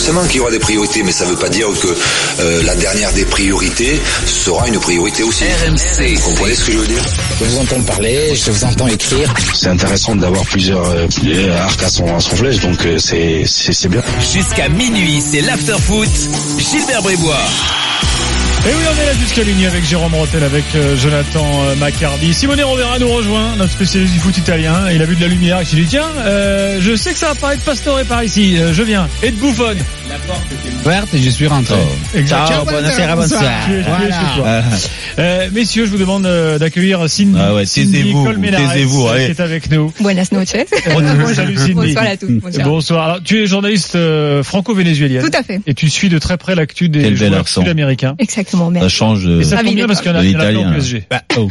forcément qu'il y aura des priorités, mais ça ne veut pas dire que la dernière des priorités sera une priorité aussi. RMC. Vous comprenez ce que je veux dire? Je vous entends parler, je vous entends écrire. C'est intéressant d'avoir plusieurs arcs à son flèche, donc c'est bien. Jusqu'à minuit, c'est l'after-foot. Gilbert Brébois. Et oui, on est là jusqu'à minuit avec Jérôme Rotel, avec Jonathan Maccardy. Simone Rovera nous rejoint, notre spécialiste du foot italien. Il a vu de la lumière, il s'est dit tiens, je sais que ça va pas être Pastore par ici, je viens. Et de Buffon. La porte était ouverte et je suis rentré. Exactement. Ciao, buonasera, bonsoir. Voilà. Messieurs, je vous demande d'accueillir Cindy. Cindy Colmenares, qui est avec nous. Buenas noches. Salut Cindy. Bonsoir à tous. Bonsoir. Alors, tu es journaliste franco-vénézuélienne. Tout à fait. Et tu suis de très près l'actu des joueurs sud-américains. Exactement. Ça change et ça tombe bien parce qu'il y en a l'italien. Au PSG.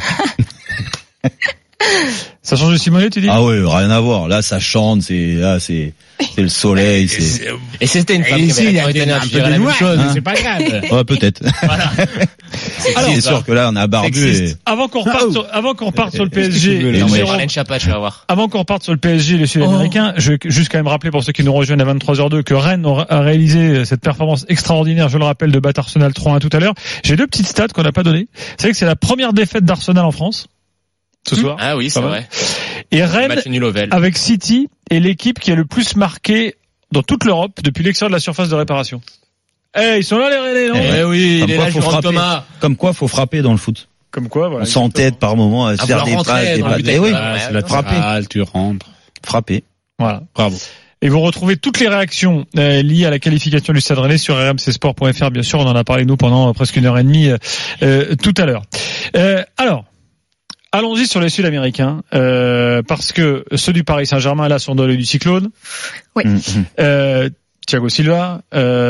Ça change de Simone, tu dis? Ah oui, rien à voir. Là, ça chante, c'est le soleil, c'est. Et c'était une femme qui avait un peu de noir, c'est pas grave. Ouais, peut-être. Voilà. C'est sûr que là, on a barbu. Avant qu'on reparte sur le PSG, avant qu'on reparte sur le PSG et les Sud-Américains, je vais juste quand même rappeler pour ceux qui nous rejoignent à 23h02 que Rennes a réalisé cette performance extraordinaire, je le rappelle, de battre Arsenal 3-1 tout à l'heure. J'ai deux petites stats qu'on n'a pas données. C'est vrai que c'est la première défaite d'Arsenal en France. Ce soir. Ah oui, c'est vrai. Et Rennes, avec City, est l'équipe qui a le plus marqué dans toute l'Europe depuis l'extérieur de la surface de réparation. Ils sont là les Rennais, non? Oui, il est là, Thomas. Comme quoi, faut frapper dans le foot. Comme quoi, voilà. On s'entête par moment à se faire des passes, des passes. Oui, c'est la frapper. Tu rentres. Frapper. Voilà. Bravo. Et vous retrouvez toutes les réactions liées à la qualification du Stade Rennais sur rmcsport.fr. Bien sûr, on en a parlé nous pendant presque 1h30 tout à l'heure. Alors, allons-y sur les Sud-Américains, parce que ceux du Paris Saint-Germain là sont dans l'œil du cyclone. Oui. Thiago Silva,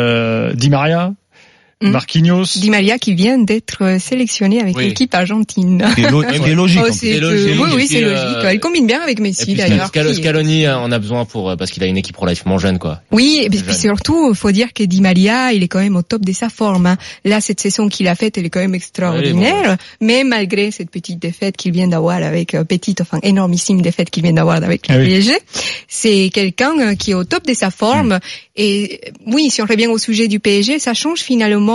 Di Maria, Marquinhos. Di Maria qui vient d'être sélectionné avec l'équipe argentine. C'est logique. Oui, c'est logique. Il combine bien avec Messi d'ailleurs. Scaloni en a besoin parce qu'il a une équipe relativement jeune, quoi. Oui, et puis surtout, faut dire que Di Maria, il est quand même au top de sa forme. Là, cette saison qu'il a faite, elle est quand même extraordinaire. Mais malgré cette petite défaite qu'il vient d'avoir avec énormissime défaite qu'il vient d'avoir avec le PSG, c'est quelqu'un qui est au top de sa forme. Et oui, si on revient au sujet du PSG, ça change finalement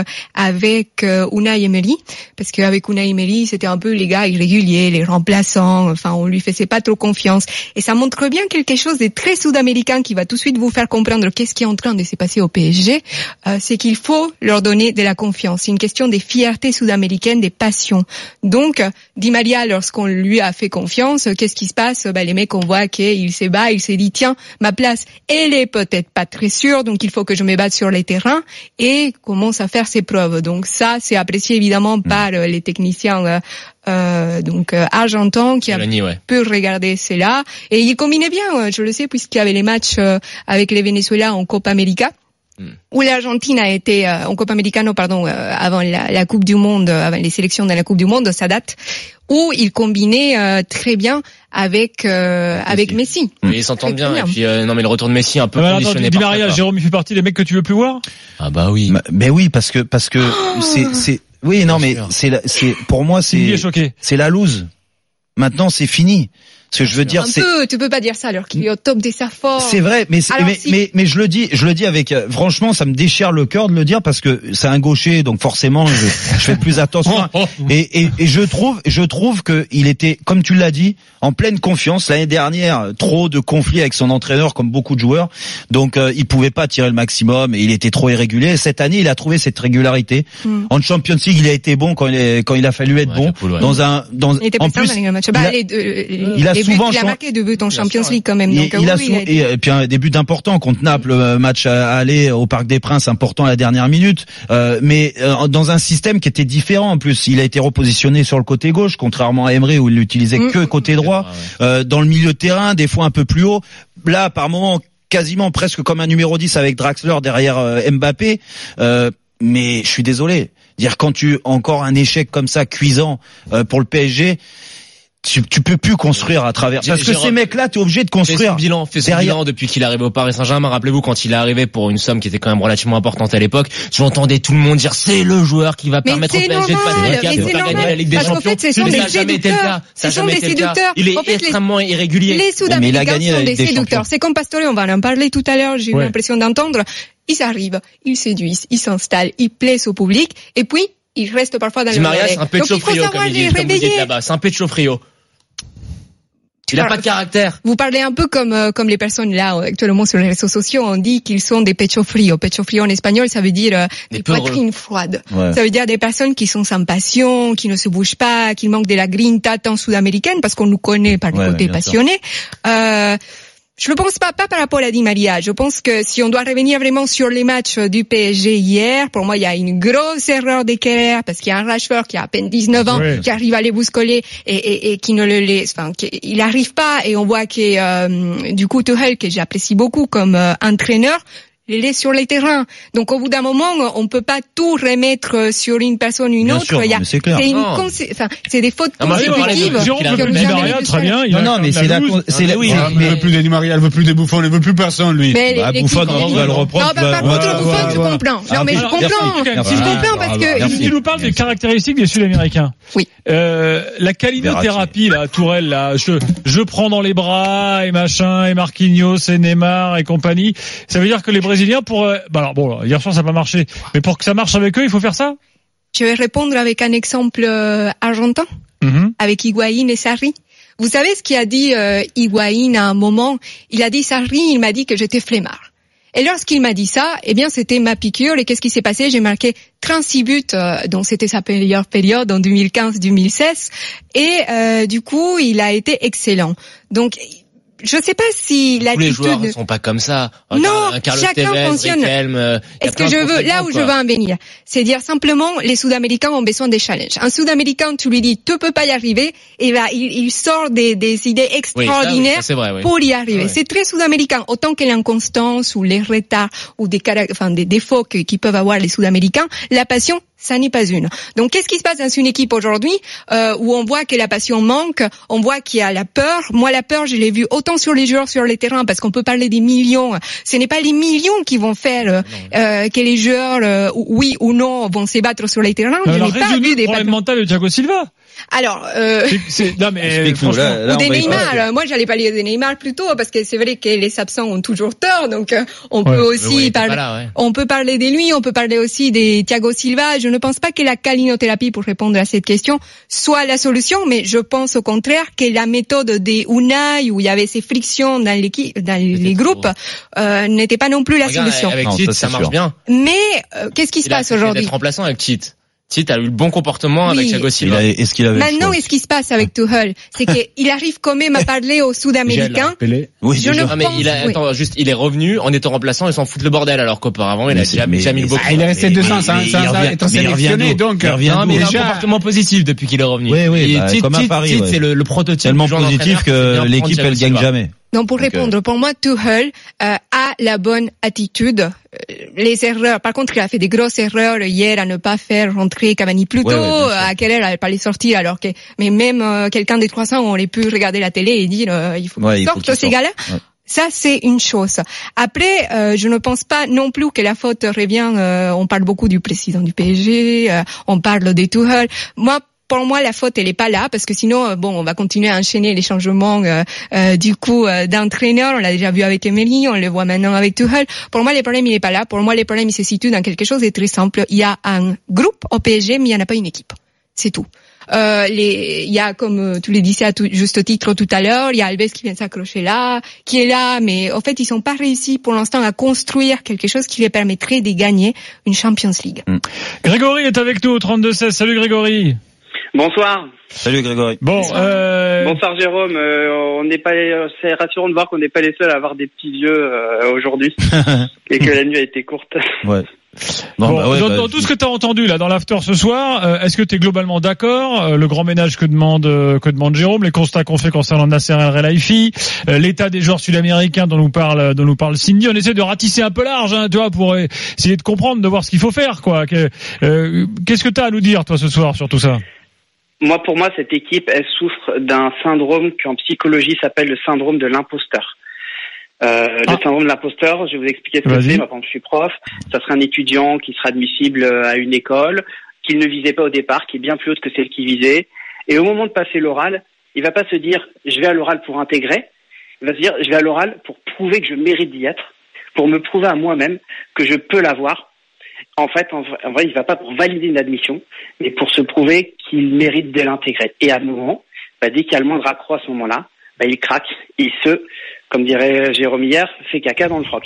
avec Unai Emery, parce qu'avec Unai Emery, c'était un peu les gars irréguliers, les remplaçants, on lui faisait pas trop confiance. Et ça montre bien quelque chose de très sud-américain qui va tout de suite vous faire comprendre qu'est-ce qui est en train de se passer au PSG. C'est qu'il faut leur donner de la confiance. C'est une question des fiertés sud-américaines, des passions. Donc, Di Maria, lorsqu'on lui a fait confiance, qu'est-ce qui se passe? Les mecs, on voit qu'il se bat, il s'est dit, tiens, ma place, elle est peut-être pas très sûre, donc il faut que je me batte sur les terrains, et commence à faire ses preuves. Donc ça, c'est apprécié évidemment par les techniciens argentins qui pu regarder cela. Et il combinait bien, je le sais, puisqu'il y avait les matchs avec les Venezuela en Copa América, où l'Argentine a été en Copa Americano, avant la Coupe du Monde, avant les sélections de la Coupe du Monde, ça date, où il combinait très bien avec Messi. Oui, ils s'entendent bien. Et puis mais le retour de Messi un peu conditionné par Di Maria, Jérôme, il fait partie des mecs que tu veux plus voir? Ah bah oui. Mais oui, parce que c'est oui, non, mais c'est pour moi c'est la loose. Maintenant, c'est fini. Ce que je veux dire, tu peux pas dire ça alors qu'il est au top de sa forme. C'est vrai, mais je le dis avec, franchement, ça me déchire le cœur de le dire parce que c'est un gaucher, donc forcément, je fais plus attention. Et je trouve que il était, comme tu l'as dit, en pleine confiance. L'année dernière, trop de conflits avec son entraîneur, comme beaucoup de joueurs. Donc, il pouvait pas tirer le maximum et il était trop irrégulier. Cette année, il a trouvé cette régularité. En Champions League, il a été bon quand il a fallu être bon. Il était il a souvent marqué 2 buts en Champions League quand même. Et puis des buts importants contre Naples, match à aller au Parc des Princes, important à la dernière minute. Mais dans un système qui était différent en plus. Il a été repositionné sur le côté gauche, contrairement à Emery où il l'utilisait que côté droit. Dans le milieu de terrain, des fois un peu plus haut. Là, par moment, quasiment presque comme un numéro 10 avec Draxler derrière Mbappé. Mais je suis désolé. Dire quand tu encore un échec comme ça cuisant pour le PSG. Tu peux plus construire à travers parce que ces mecs-là, t'es obligé de construire. Fait son bilan depuis qu'il est arrivé au Paris Saint-Germain. Rappelez-vous quand il est arrivé pour une somme qui était quand même relativement importante à l'époque. J'entendais tout le monde dire c'est le joueur qui va permettre au PSG de passer le cap, de faire gagner la Ligue des Champions. Ça n'a jamais été le cas. Ça n'a jamais été le cas. Il est extrêmement irrégulier. Les Sud-Américains sont des séducteurs. C'est comme Pastore, on va en parler tout à l'heure. J'ai eu l'impression d'entendre. ils arrivent, ils séduisent, ils s'installent, ils plaisent au public, et puis ils restent parfois dans le Maria, c'est un pecho frio, comme vous dites là-bas. C'est un pecho frio. Il n'a pas de caractère. Vous parlez un peu comme les personnes là actuellement sur les réseaux sociaux. On dit qu'ils sont des pecho frio. Pecho frio en espagnol, ça veut dire des poitrines froides. Ouais. Ça veut dire des personnes qui sont sans passion, qui ne se bougent pas, qui manquent de la grinta tant sud-américaine parce qu'on nous connaît par le côté passionné. Je ne pense pas par rapport à Di Maria. Je pense que si on doit revenir vraiment sur les matchs du PSG hier, pour moi, il y a une grosse erreur de Keller parce qu'il y a un Rashford qui a à peine 19 ans, qui arrive à les bousculer et qui ne le laisse, enfin, il n'arrive pas et on voit que, du coup, Tuchel, que j'apprécie beaucoup comme entraîneur, il est sur les terrains. Donc au bout d'un moment, on peut pas tout remettre sur une personne ou une autre. Sûr, c'est clair. C'est des fautes consécutives. Très bien. Non, mais c'est la, oui. Elle veut plus de Di Maria, elle veut plus de Buffon, elle veut plus personne, lui. Buffon, on va le reprendre. Non, par contre, Buffon, je comprends. Non, mais je comprends parce que. Tu nous parles des caractéristiques des Sud-Américains. Oui. La calinothérapie, là, Tourelle, là, je prends dans les bras et machin, et Marquinhos, et Neymar et compagnie. Ça veut dire que les Brésiliens alors bon, hier soir ça n'a pas marché, mais pour que ça marche avec eux, il faut faire ça. Je vais répondre avec un exemple argentin, avec Higuaín et Sarri. Vous savez ce qu'a dit Higuaín à un moment? Il a dit Sarri, il m'a dit que j'étais flemmard. Et lorsqu'il m'a dit ça, eh bien c'était ma piqûre. Et qu'est-ce qui s'est passé? J'ai marqué 36 buts, donc c'était sa meilleure période en 2015-2016. Et du coup, il a été excellent. Donc je sais pas si l'attitude. Tous les joueurs ne sont pas comme ça. Non, chacun fonctionne. Est-ce que je veux, là où je veux en venir, c'est dire simplement, les Sud-Américains ont besoin des challenges. Un Sud-Américain, tu lui dis, tu peux pas y arriver, et là, il sort des idées extraordinaires pour y arriver. C'est très Sud-Américain. Autant que l'inconstance ou les retards ou des défauts qui peuvent avoir les Sud-Américains, la passion, ça n'est pas une. Donc, qu'est-ce qui se passe dans une équipe aujourd'hui où on voit que la passion manque, on voit qu'il y a la peur. Moi, la peur, je l'ai vue autant sur les joueurs sur les terrains, parce qu'on peut parler des millions. Ce n'est pas les millions qui vont faire que les joueurs, oui ou non, vont se battre sur les terrains. Je n'ai pas vu des problèmes mentaux de Thiago Silva. Alors, non mais ou des Neymar. Moi, j'allais parler de Neymar plutôt parce que c'est vrai que les absents ont toujours tort. Donc, on peut aussi parler. On peut parler de lui. On peut parler aussi des Thiago Silva. Je ne pense pas que la calinothérapie, pour répondre à cette question, soit la solution, mais je pense au contraire que la méthode des Unai, où il y avait ces frictions dans l'équipe, dans les groupes, n'était pas non plus la solution. Avec Tite, ça marche bien. Mais qu'est-ce qui se passe aujourd'hui? D'être remplaçant avec Tite. Tite a eu le bon comportement avec Thiago Silva. Maintenant, ce qui se passe avec Tuchel, c'est qu'il arrive quand même à parler aux Sud-Américains. Il est revenu en étant remplaçant et s'en fout le bordel, alors qu'auparavant, il a déjà mis beaucoup. Il est resté 2 ans, sans être sélectionné, donc. Il revient, mais il a un comportement positif depuis qu'il est revenu. Oui, comme à Paris. Tite, c'est le prototype. Tellement positif que l'équipe, elle gagne jamais. Donc pour répondre, pour moi, Tuchel a la bonne attitude. Les erreurs, par contre, il a fait des grosses erreurs hier à ne pas faire rentrer Cavani plus tôt, à Keller à pas les sortir, alors que, mais même quelqu'un des 300, on aurait pu regarder la télé et dire il faut qu'ils sortent ces gars-là. Ouais. Ça, c'est une chose. Après, je ne pense pas non plus que la faute revient. On parle beaucoup du président du PSG, on parle des Tuchel. Pour moi, la faute, elle est pas là, parce que sinon, on va continuer à enchaîner les changements du coup d'entraîneur. On l'a déjà vu avec Emery, on le voit maintenant avec Tuchel. Pour moi, le problème, il est pas là. Pour moi, le problème, il se situe dans quelque chose de très simple. Il y a un groupe au PSG, mais il n'y en a pas une équipe. C'est tout. Il y a, comme tu le disais à juste titre tout à l'heure, il y a Alves qui vient s'accrocher là, qui est là, mais en fait, ils sont pas réussi pour l'instant à construire quelque chose qui les permettrait de gagner une Champions League. Grégory est avec nous au 32-16. Salut Grégory. Bonsoir. Salut Grégory. Bonsoir Jérôme. On n'est pas, c'est rassurant de voir qu'on n'est pas les seuls à avoir des petits vieux aujourd'hui et que la nuit a été courte. Ouais. Dans tout ce que tu as entendu là dans l'after ce soir, est-ce que tu es globalement d'accord? Le grand ménage que demande Jérôme, les constats qu'on fait concernant Nasser El Khelaifi, l'état des joueurs sud-américains dont nous parle Cindy, on essaie de ratisser un peu large, tu vois, pour essayer de comprendre, de voir ce qu'il faut faire, quoi. Qu'est-ce que tu as à nous dire toi ce soir sur tout ça? Pour moi, cette équipe, elle souffre d'un syndrome qui en psychologie s'appelle le syndrome de l'imposteur. Le syndrome de l'imposteur, je vais vous expliquer ce que c'est. Par exemple, je suis prof, ça serait un étudiant qui sera admissible à une école, qu'il ne visait pas au départ, qui est bien plus haute que celle qu'il visait. Et au moment de passer l'oral, il va pas se dire « je vais à l'oral pour intégrer », il va se dire « je vais à l'oral pour prouver que je mérite d'y être », pour me prouver à moi-même que je peux l'avoir. En fait, en vrai, il va pas pour valider une admission, mais pour se prouver qu'il mérite de l'intégrer. Et à un moment, dès qu'il y a le moindre accroc à ce moment-là, il craque, comme dirait Jérôme hier, fait caca dans le froc.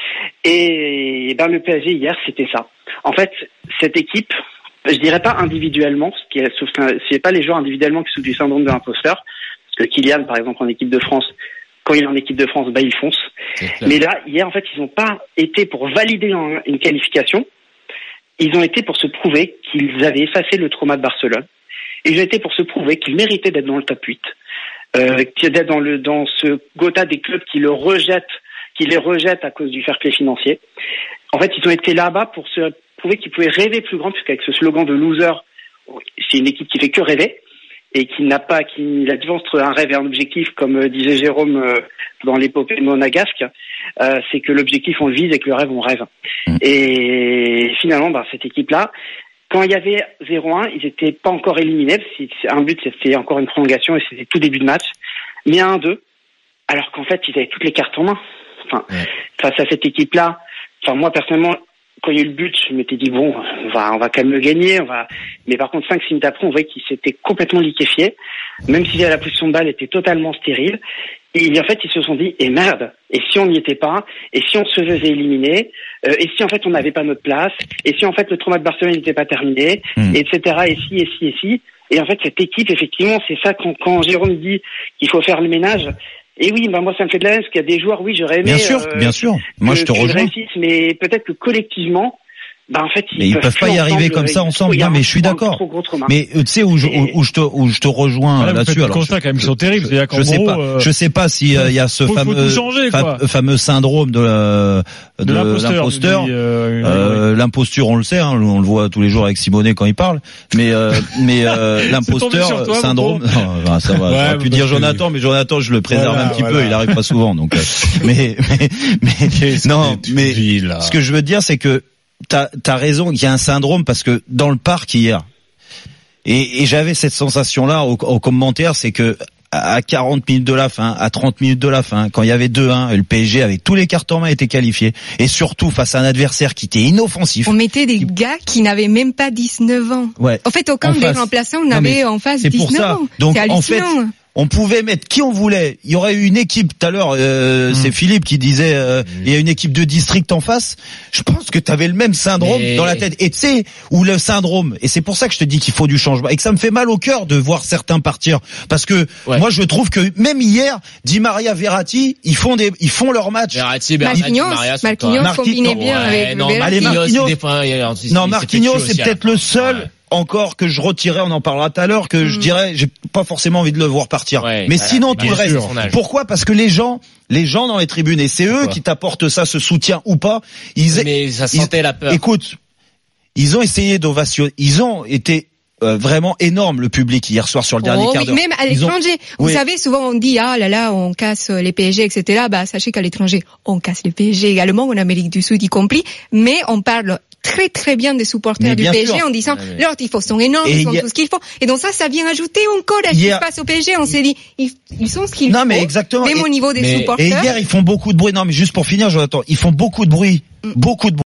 Et le PSG hier, c'était ça. En fait, cette équipe, je dirais pas individuellement, c'est pas les joueurs individuellement qui souffrent du syndrome de l'imposteur, parce que Kylian, par exemple, en équipe de France, quand il est en équipe de France, il fonce. Mais là, hier, en fait, ils n'ont pas été pour valider une qualification. Ils ont été pour se prouver qu'ils avaient effacé le trauma de Barcelone. Ils ont été pour se prouver qu'ils méritaient d'être dans le top 8. D'être dans ce quota des clubs qui les rejettent à cause du fair play financier. En fait, ils ont été là-bas pour se prouver qu'ils pouvaient rêver plus grand, puisqu'avec ce slogan de loser, c'est une équipe qui fait que rêver. Et la différence entre un rêve et un objectif, comme disait Jérôme dans l'épopée monégasque, c'est que l'objectif on le vise et que le rêve on rêve. Et finalement, cette équipe-là, quand il y avait 0-1, ils n'étaient pas encore éliminés. Un but, c'était encore une prolongation et c'était tout début de match. Mais 1-2, alors qu'en fait, ils avaient toutes les cartes en main. Face à cette équipe-là, moi personnellement, quand il y a eu le but, je m'étais dit on va quand même le gagner, mais par contre 5 minutes après, on voyait qu'ils s'étaient complètement liquéfiés, même si la position de balle était totalement stérile. Et en fait, ils se sont dit merde, et si on n'y était pas, et si on se faisait éliminer, et si en fait on n'avait pas notre place, et si en fait le trauma de Barcelone n'était pas terminé, etc. Et si. Et en fait, cette équipe, effectivement, c'est ça quand Jérôme dit qu'il faut faire le ménage. Et oui, moi ça me fait de la haine parce qu'il y a des joueurs, oui, j'aurais aimé. Bien sûr. Moi je te rejoins. Mais peut-être que collectivement, en fait, ils peuvent pas y arriver comme ça ensemble. Non, mais je suis d'accord. Mais tu sais où je te rejoins là-dessus. Alors, constat quand même, ils sont terribles. Je sais pas si il y a ce fameux syndrome de l'imposteur. L'imposture, on le sait, on le voit tous les jours avec Simonet quand il parle. Mais l'imposteur, syndrome. Non, ça va. J'aurais pu dire Jonathan, mais Jonathan, je le préserve un petit peu. Il arrive pas souvent, donc. Mais ce que je veux dire, c'est que T'as raison, il y a un syndrome parce que dans le parc hier, et j'avais cette sensation-là au commentaire, c'est que à 40 minutes de la fin, à 30 minutes de la fin, quand il y avait 2-1, le PSG avec tous les cartons en main était qualifié, et surtout face à un adversaire qui était inoffensif. On mettait des gars qui n'avaient même pas 19 ans. Ouais. En fait, aucun des remplaçants n'avait en face 19 ans. Donc en fait, on pouvait mettre qui on voulait. Il y aurait eu une équipe tout à l'heure, c'est Philippe qui disait il y a une équipe de district en face. Je pense que tu avais le même syndrome dans la tête. Et tu sais où le syndrome, et c'est pour ça que je te dis qu'il faut du changement et que ça me fait mal au cœur de voir certains partir parce que moi je trouve que même hier Di Maria, Verratti, ils font leur match. Marquinhos combinait bien avec Marquinhos c'est peut-être le seul encore que je retirais, on en parlera tout à l'heure, que je dirais, j'ai pas forcément envie de le voir partir. Mais sinon, tout le reste. Pourquoi? Parce que les gens dans les tribunes, et c'est eux qui t'apportent ça, ce soutien ou pas, mais ça sentait la peur. Écoute, ils ont essayé d'ovationner, ils ont été vraiment énorme le public hier soir sur le dernier quart d'heure. Même à l'étranger. Vous savez, souvent on dit on casse les PSG, etc. Sachez qu'à l'étranger, on casse les PSG également, en Amérique du Sud y compris, mais on parle très très bien des supporters du PSG en disant leurs tifos sont énormes, ils font tout ce qu'il faut. Et donc ça vient ajouter encore à ce qui se passe au PSG. On s'est dit ils sont ce qu'il faut. Mais exactement. Même au niveau des supporters. Et hier ils font beaucoup de bruit. Non mais juste pour finir, Jonathan, ils font beaucoup de bruit, beaucoup de bruit.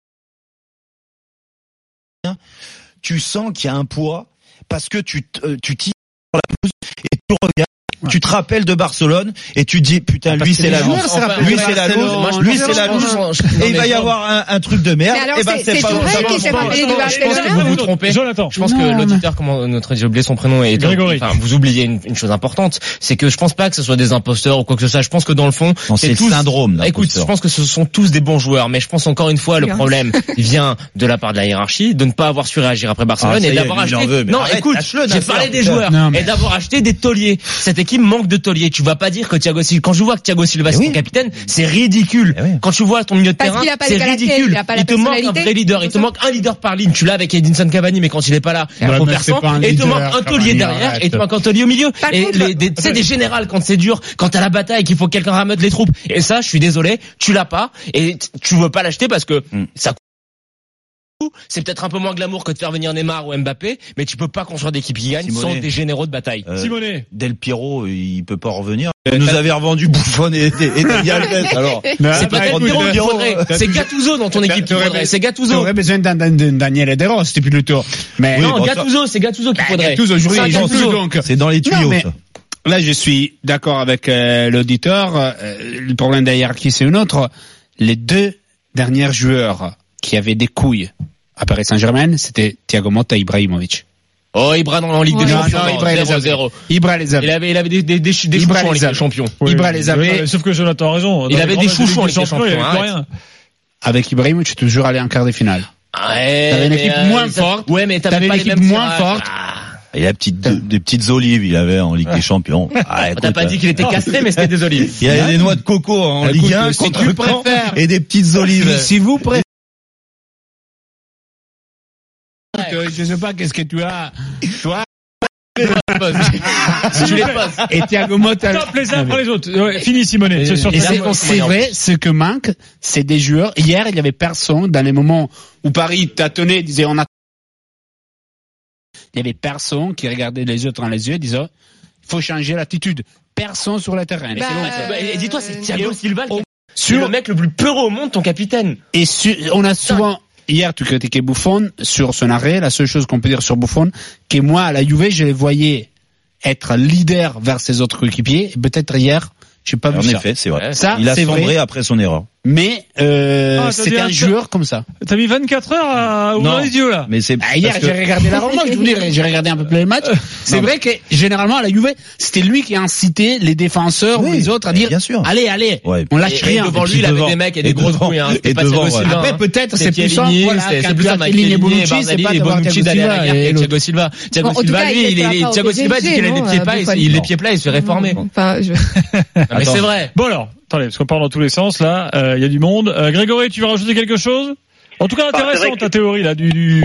Tu sens qu'il y a un poids parce que tu tires sur la pelouse et tu regardes. Tu te rappelles de Barcelone et tu dis putain lui c'est la loose, lui c'est la loose, et il va y avoir un truc de merde. Et c'est pas vrai qu'il s'est rappelé de Barcelone. Vous vous trompez. Je pense que l'auditeur, j'ai oublié son prénom, et Grégory. Vous oubliez une chose importante, c'est que je pense pas que ce soit des imposteurs ou quoi que ce soit. Je pense que dans le fond, c'est le syndrome. Écoute, je pense que ce sont tous des bons joueurs, mais je pense encore une fois le problème vient de la part de la hiérarchie, de ne pas avoir su réagir après Barcelone et d'avoir acheté. Non, écoute, j'ai parlé des joueurs et d'avoir acheté des tauliers. Cette équipe manque de tauliers. Tu vas pas dire que Thiago Silva, quand je vois que Thiago Silva c'est ton capitaine, c'est ridicule. Quand tu vois ton milieu de terrain, c'est ridicule. Il te manque un vrai leader. Il te manque un leader par ligne. Tu l'as avec Edinson Cavani, mais quand il est pas là, au perçant. Et il te manque un taulier derrière, et il te manque un taulier au milieu. Et c'est des générales quand c'est dur, quand t'as la bataille, qu'il faut que quelqu'un rameute les troupes. Et ça, je suis désolé, tu l'as pas, et tu veux pas l'acheter parce que ça c'est peut-être un peu moins glamour que de faire venir Neymar ou Mbappé, mais tu peux pas construire d'équipe qui gagne sans des généraux de bataille. Simonet. Del Piero, il peut pas revenir. Vous nous avez revendu Buffon et Daniel Alves, alors. C'est pas Del Piero qu'il faudrait. C'est Gattuso dans ton équipe qu'il faudrait. C'est Gattuso. Tu aurais besoin d'un Daniel Ederos depuis le tour. Mais non, Gattuso, c'est Gattuso qu'il faudrait. Gattuso, aujourd'hui, il joue plus, donc. C'est dans les tuyaux, ça. Là, je suis d'accord avec l'auditeur. Le problème derrière qui c'est une autre. Les 2 derniers joueurs qui avaient des couilles à Paris Saint-Germain, c'était Thiago Motta et Ibrahimovic. Oh, Ibra en Ligue des Champions. Ibra les avait. Il avait des chouchous en Ligue des Champions. Ibra les avait. Sauf que Jonathan a raison. Il avait des chouchous en Ligue des Champions. Avec Ibrahimovic, tu es toujours allé en quart de finale. Ouais. T'avais une équipe moins forte. Ouais, mais t'avais une équipe moins forte. Il y a des petites olives, il avait en Ligue des Champions. T'as pas dit qu'il était castré, mais c'était des olives. Il y avait des noix de coco en Ligue 1 contre le Caen et des petites olives. Si vous préférez. Je sais pas qu'est-ce que tu as. Toi. Je les passe. Et Thiago Motta. Top les uns après les autres. Ouais, fini Simonet. C'est vrai, ce que manque, c'est des joueurs. Hier, il y avait personne dans les moments où Paris tâtonnait, disait on a. Il y avait personne qui regardait les autres dans les yeux et disait il faut changer l'attitude. Personne sur le terrain. Et dis-toi, c'est Thiago Silva, c'est le mec le plus peureux au monde, ton capitaine. Et on a souvent. Hier, tu critiquais Buffon sur son arrêt. La seule chose qu'on peut dire sur Buffon, que moi, à la Juve, je les voyais être leader vers ses autres coéquipiers. Et peut-être hier, j'ai pas vu ça. En effet, c'est vrai. Ça, il a sombré vrai. Après son erreur. Mais c'était un joueur comme ça. T'as mis 24 heures à ouvrir les yeux là. Mais c'est hier j'ai regardé la Roma, je vous dirais, j'ai regardé un peu plus les matchs. C'est vrai que généralement à la Juve, c'était lui qui incitait les défenseurs ou les autres à dire allez, on lâche rien. Devant lui, il avait des mecs et des grosses couilles. Et devant, après peut-être c'est plus simple. C'est plus ça, Makelele, Bonucci, derrière Thiago Silva. Thiago Silva, lui, Thiago Silva dit qu'il a les pieds plats, il se fait réformer. Mais c'est vrai. Bon alors. Attendez, parce qu'on parle dans tous les sens, là, il y a du monde. Grégory, tu veux rajouter quelque chose? En tout cas, intéressant ta théorie, là, du...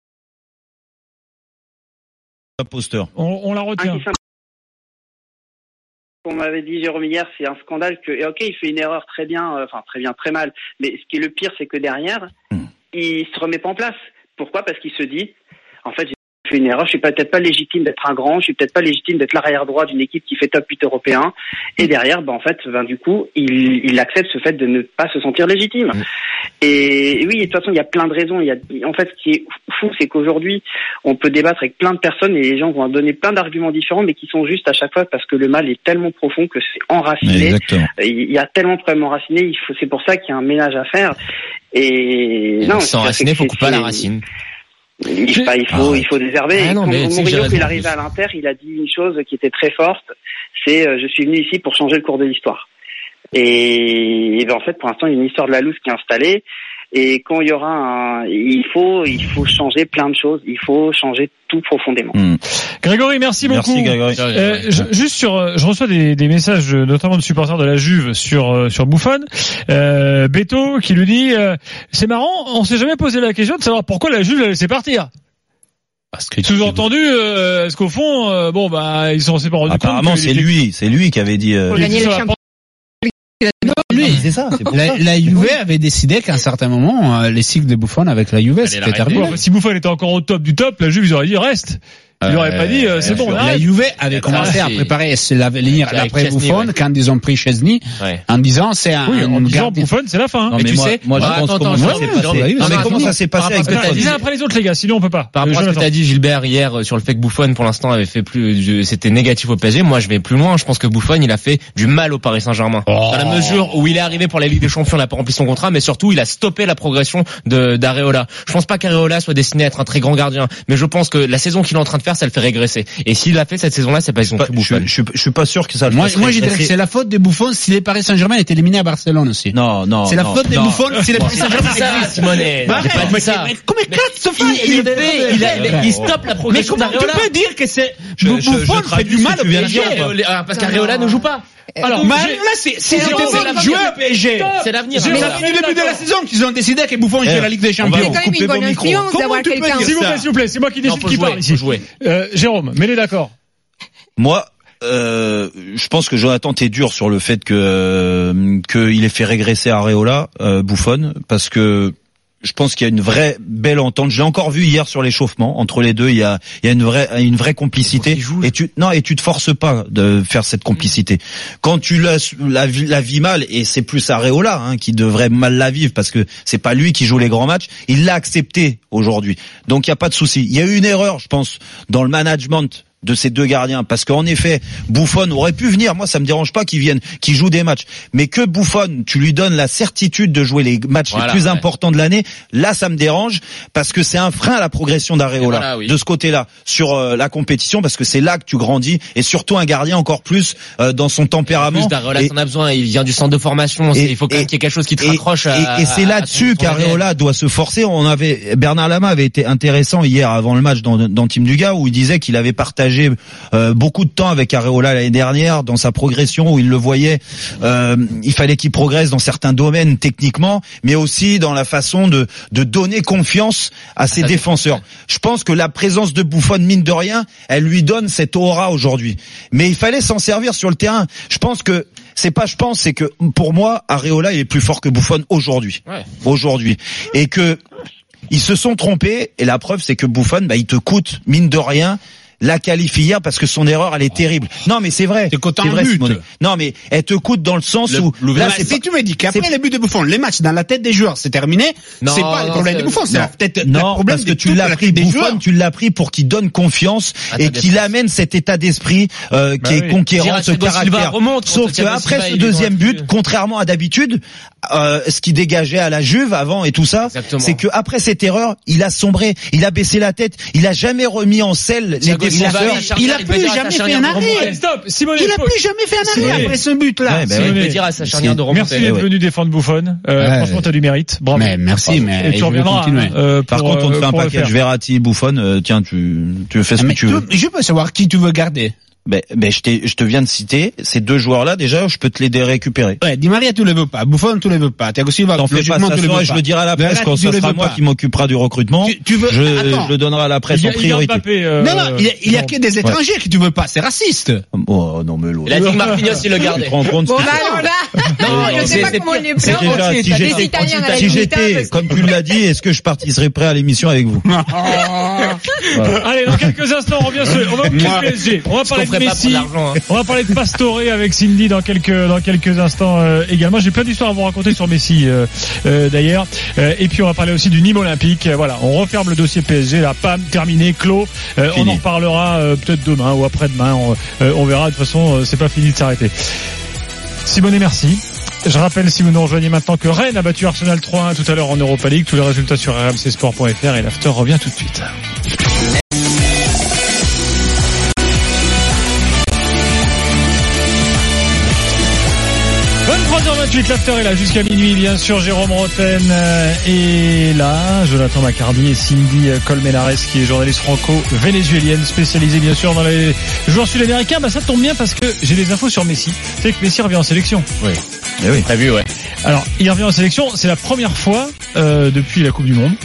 Imposteur. On la retient. On m'avait dit, Jérôme, hier, c'est un scandale que, et ok, il fait une erreur très mal, mais ce qui est le pire, c'est que derrière, il se remet pas en place. Pourquoi? Parce qu'il se dit, en fait, j'ai fait une erreur, je suis peut-être pas légitime d'être un grand, je suis peut-être pas légitime d'être l'arrière droit d'une équipe qui fait top 8 européen, et derrière, du coup, il accepte ce fait de ne pas se sentir légitime. Et oui, de toute façon, il y a plein de raisons. En fait, ce qui est fou, c'est qu'aujourd'hui, on peut débattre avec plein de personnes et les gens vont donner plein d'arguments différents, mais qui sont justes à chaque fois parce que le mal est tellement profond que c'est enraciné. Exactement. Il y a tellement de problèmes enracinés. C'est pour ça qu'il y a un ménage à faire. Et non, sans raciner, faut couper la racine. Il faut désherber. Quand Mourinho, il arrive à l'Inter, il a dit une chose qui était très forte, c'est je suis venu ici pour changer le cours de l'histoire. Et en fait, pour l'instant, il y a une histoire de la loose qui est installée. Et quand il y aura il faut changer plein de choses. Il faut changer tout profondément. Grégory, merci beaucoup. Merci, Grégory. Je reçois des messages, notamment de supporters de la Juve sur Buffon. Beto qui lui dit, c'est marrant, on s'est jamais posé la question de savoir pourquoi la Juve l'a laissé partir. Parce que sous-entendu, est-ce qu'au fond, ils s'en sont pas rendus compte. Apparemment, c'est lui qui avait dit. Gagner les champions. C'est ça. C'est pour ça. La Juve avait décidé qu'à un certain moment, les cycles de Buffon avec la Juve, c'était terminé. Si Buffon était encore au top du top, la Juve, ils auraient dit reste. Il n'aurait pas dit c'est bon. La Juve avait commencé à préparer l'avenir d'après Buffon quand ils ont pris Chesney en disant c'est un. Oui, en disant Buffon c'est la fin. Mais tu sais, moi je pense comment ça s'est passé. Non mais comment ça s'est passé avec Buffon? Les uns après les autres les gars, sinon on peut pas. Par rapport à ce que t'as dit Gilbert hier sur le fait que Buffon pour l'instant avait fait c'était négatif au PSG. Moi je vais plus loin. Je pense que Buffon il a fait du mal au Paris Saint-Germain dans la mesure où il est arrivé pour la Ligue des Champions, il a pas rempli son contrat, mais surtout il a stoppé la progression d'Areola. Je pense pas qu'Areola soit destiné à être un très grand gardien, mais je pense que la saison qu'il est en train de faire, ça le fait régresser. Et s'il l'a fait cette saison-là, c'est parce qu'ils ont pris Buffon. Je suis pas sûr que ça. Moi, je dirais que c'est la faute de Buffon si les Paris Saint-Germain étaient éliminés à Barcelone aussi. Non. C'est la faute de Buffon si les Paris Saint-Germain étaient éliminés. Simonet. J'ai pas dit ça. Mais comment il stoppe la progression d'Areola. Mais comment tu peux dire que c'est Buffon fait du mal au PSG? Parce qu'Areola ne joue pas. Alors, là, c'est le joueur PSG. C'est l'avenir. C'est le début de la saison qu'ils ont décidé que Buffon joue la Ligue des Champions. C'est quand même une bonne influence d'avoir quelqu'un. S'il vous plaît, c'est moi qui décide qui parle ici. Jérôme, mets-les d'accord. Moi, je pense que Jonathan t'es dur sur le fait qu'il ait fait régresser Areola, Buffon, parce que je pense qu'il y a une vraie belle entente. Je l'ai encore vu hier sur l'échauffement entre les deux. Il y a une vraie complicité. Et tu te forces pas de faire cette complicité. Quand tu la vis mal, et c'est plus Areola qui devrait mal la vivre parce que c'est pas lui qui joue les grands matchs. Il l'a accepté aujourd'hui. Donc il y a pas de souci. Il y a eu une erreur, je pense, dans le management de ces deux gardiens, parce qu'en effet Buffon aurait pu venir, moi ça me dérange pas qu'il vienne, qu'il joue des matchs, mais que Buffon tu lui donnes la certitude de jouer les matchs les plus importants de l'année, là ça me dérange, parce que c'est un frein à la progression d'Areola, de ce côté-là, sur la compétition, parce que c'est là que tu grandis, et surtout un gardien encore plus dans son tempérament. En plus d'Areola, t'en as besoin, il vient du centre de formation, il faut quand même qu'il y ait quelque chose qui te raccroche et c'est là-dessus qu'Areola doit se forcer. Bernard Lama avait été intéressant hier avant le match dans Team Duga, où il disait qu'il avait partagé beaucoup de temps avec Areola l'année dernière dans sa progression, où il le voyait, il fallait qu'il progresse dans certains domaines techniquement, mais aussi dans la façon de donner confiance à ses défenseurs. Je pense que la présence de Buffon, mine de rien, elle lui donne cette aura aujourd'hui. Mais il fallait s'en servir sur le terrain. C'est que pour moi, Areola il est plus fort que Buffon aujourd'hui. Aujourd'hui. Et que ils se sont trompés, et la preuve c'est que Buffon, il te coûte, mine de rien, la qualifie hier, parce que son erreur elle est terrible. Non mais c'est vrai. C'est vrai, Simone. Non mais elle te coûte dans le sens où là si tu me dis qu'après les buts de Buffon, les matchs dans la tête des joueurs c'est terminé, c'est pas le problème de Buffon, c'est peut-être le problème parce que tu l'as pris Buffon, tu l'as pris pour qu'il donne confiance et qu'il amène cet état d'esprit qui est conquérant, ce caractère. Sauf que après ce deuxième but, contrairement à d'habitude, ce qui dégageait à la Juve avant et tout ça, c'est que après cette erreur, il a sombré, il a baissé la tête, il a jamais remis en selle les défenseurs. Il a plus jamais fait un arrêt. Stop, Simone. Il a plus jamais fait un arrêt après ce but-là. Il peut dire à sa charnière de remonter. Merci d'être venu défendre Buffon. Franchement, t'as du mérite. Bravo. Merci, mais et tu reviendras. Par contre, on te fait un package Verratti, Buffon. Tiens, tu fais ce que tu veux. Je peux savoir qui tu veux garder. Je te viens de citer ces deux joueurs-là. Déjà, je peux te les récupérer. Di Maria, tu les veux pas. Buffon, tu les veux pas. Thiago Silva, t'en fais pas, je le dirai à la presse quand ce sera moi qui m'occupera du recrutement. Je le donnerai à la presse en priorité. Non, il y a que des étrangers que tu veux pas. C'est raciste. Oh non, mais l'autre. Il a dit que Marquinhos, il le gardait. Tu te rends compte? Bon, alors là, je sais pas comment on est prêt. Si j'étais, comme tu l'as dit, est-ce que je partirais prêt à l'émission avec vous? Allez, dans quelques instants, on va occuper le PSG. On va parler de Messi. On va parler de Pastore avec Cindy dans quelques instants également. J'ai plein d'histoires à vous raconter sur Messi d'ailleurs. Et puis on va parler aussi du Nîmes Olympique. Voilà, on referme le dossier PSG. Là, pam, terminé, clos. On en reparlera peut-être demain ou après-demain. On verra. De toute façon, c'est pas fini de s'arrêter. Simone, merci. Je rappelle, si vous nous rejoignez maintenant, que Rennes a battu Arsenal 3-1 tout à l'heure en Europa League. Tous les résultats sur rmcsport.fr et l'after revient tout de suite. 23h28, l'after est là jusqu'à minuit, bien sûr. Jérôme Roten est là, Jonathan Maccardy et Cindy Colmenares, qui est journaliste franco-vénézuélienne, spécialisée bien sûr dans les joueurs sud-américains. Ça tombe bien parce que j'ai des infos sur Messi. Tu sais que Messi revient en sélection. Oui. Oui. Prévu, ouais. Alors, il revient en sélection, c'est la première fois depuis la Coupe du Monde.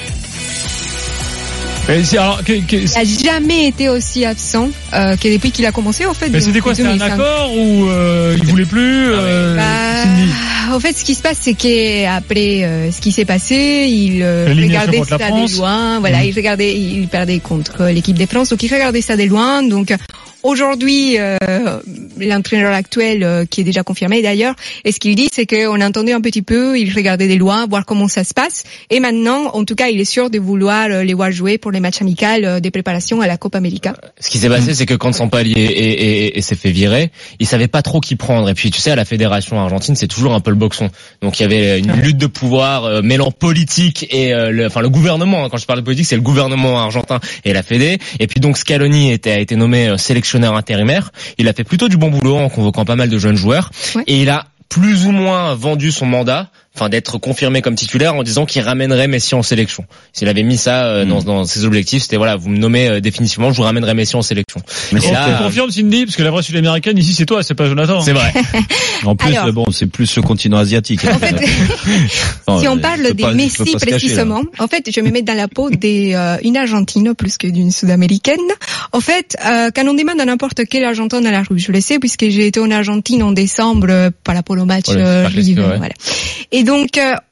Il n'a jamais été aussi absent que depuis qu'il a commencé, en fait. Mais c'était quoi? C'était un accord ou il voulait plus En fait, ce qui se passe, c'est qu'après ce qui s'est passé, il regardait ça de loin. Voilà, il perdait contre l'équipe de France, donc il regardait ça de loin. Donc aujourd'hui, l'entraîneur actuel, qui est déjà confirmé d'ailleurs, et ce qu'il dit, c'est qu'on entendait un petit peu, il regardait de loin, voir comment ça se passe. Et maintenant, en tout cas, il est sûr de vouloir les voir jouer pour les matchs amicaux des préparations à la Copa América. Ce qui s'est passé, c'est que quand Sampaoli s'est fait virer, il savait pas trop qui prendre. Et puis, tu sais, à la fédération argentine, c'est toujours un peu le boxon. Donc, il y avait une lutte de pouvoir mêlant politique et le gouvernement. Quand je parle de politique, c'est le gouvernement argentin et la Fédé. Et puis donc, Scaloni a été nommé sélectionneur intérimaire. Il a fait plutôt du bon boulot en convoquant pas mal de jeunes joueurs. Ouais. Et il a plus ou moins vendu son mandat, d'être confirmé comme titulaire en disant qu'il ramènerait Messi en sélection. S'il avait mis ça dans ses objectifs, c'était voilà, vous me nommez définitivement, je vous ramènerai Messi en sélection. Mais tu confirmes, Cindy, parce que la vraie sud-américaine ici, c'est toi, c'est pas Jonathan. C'est vrai. En plus, c'est plus ce continent asiatique. En fait, si on parle des Messi précisément, en fait, je me mets dans la peau d'une Argentine plus que d'une Sud-américaine. En fait, quand on demande à n'importe quel Argentin dans la rue, je le sais puisque j'ai été en Argentine en décembre par rapport au match River. Voilà. Et donc,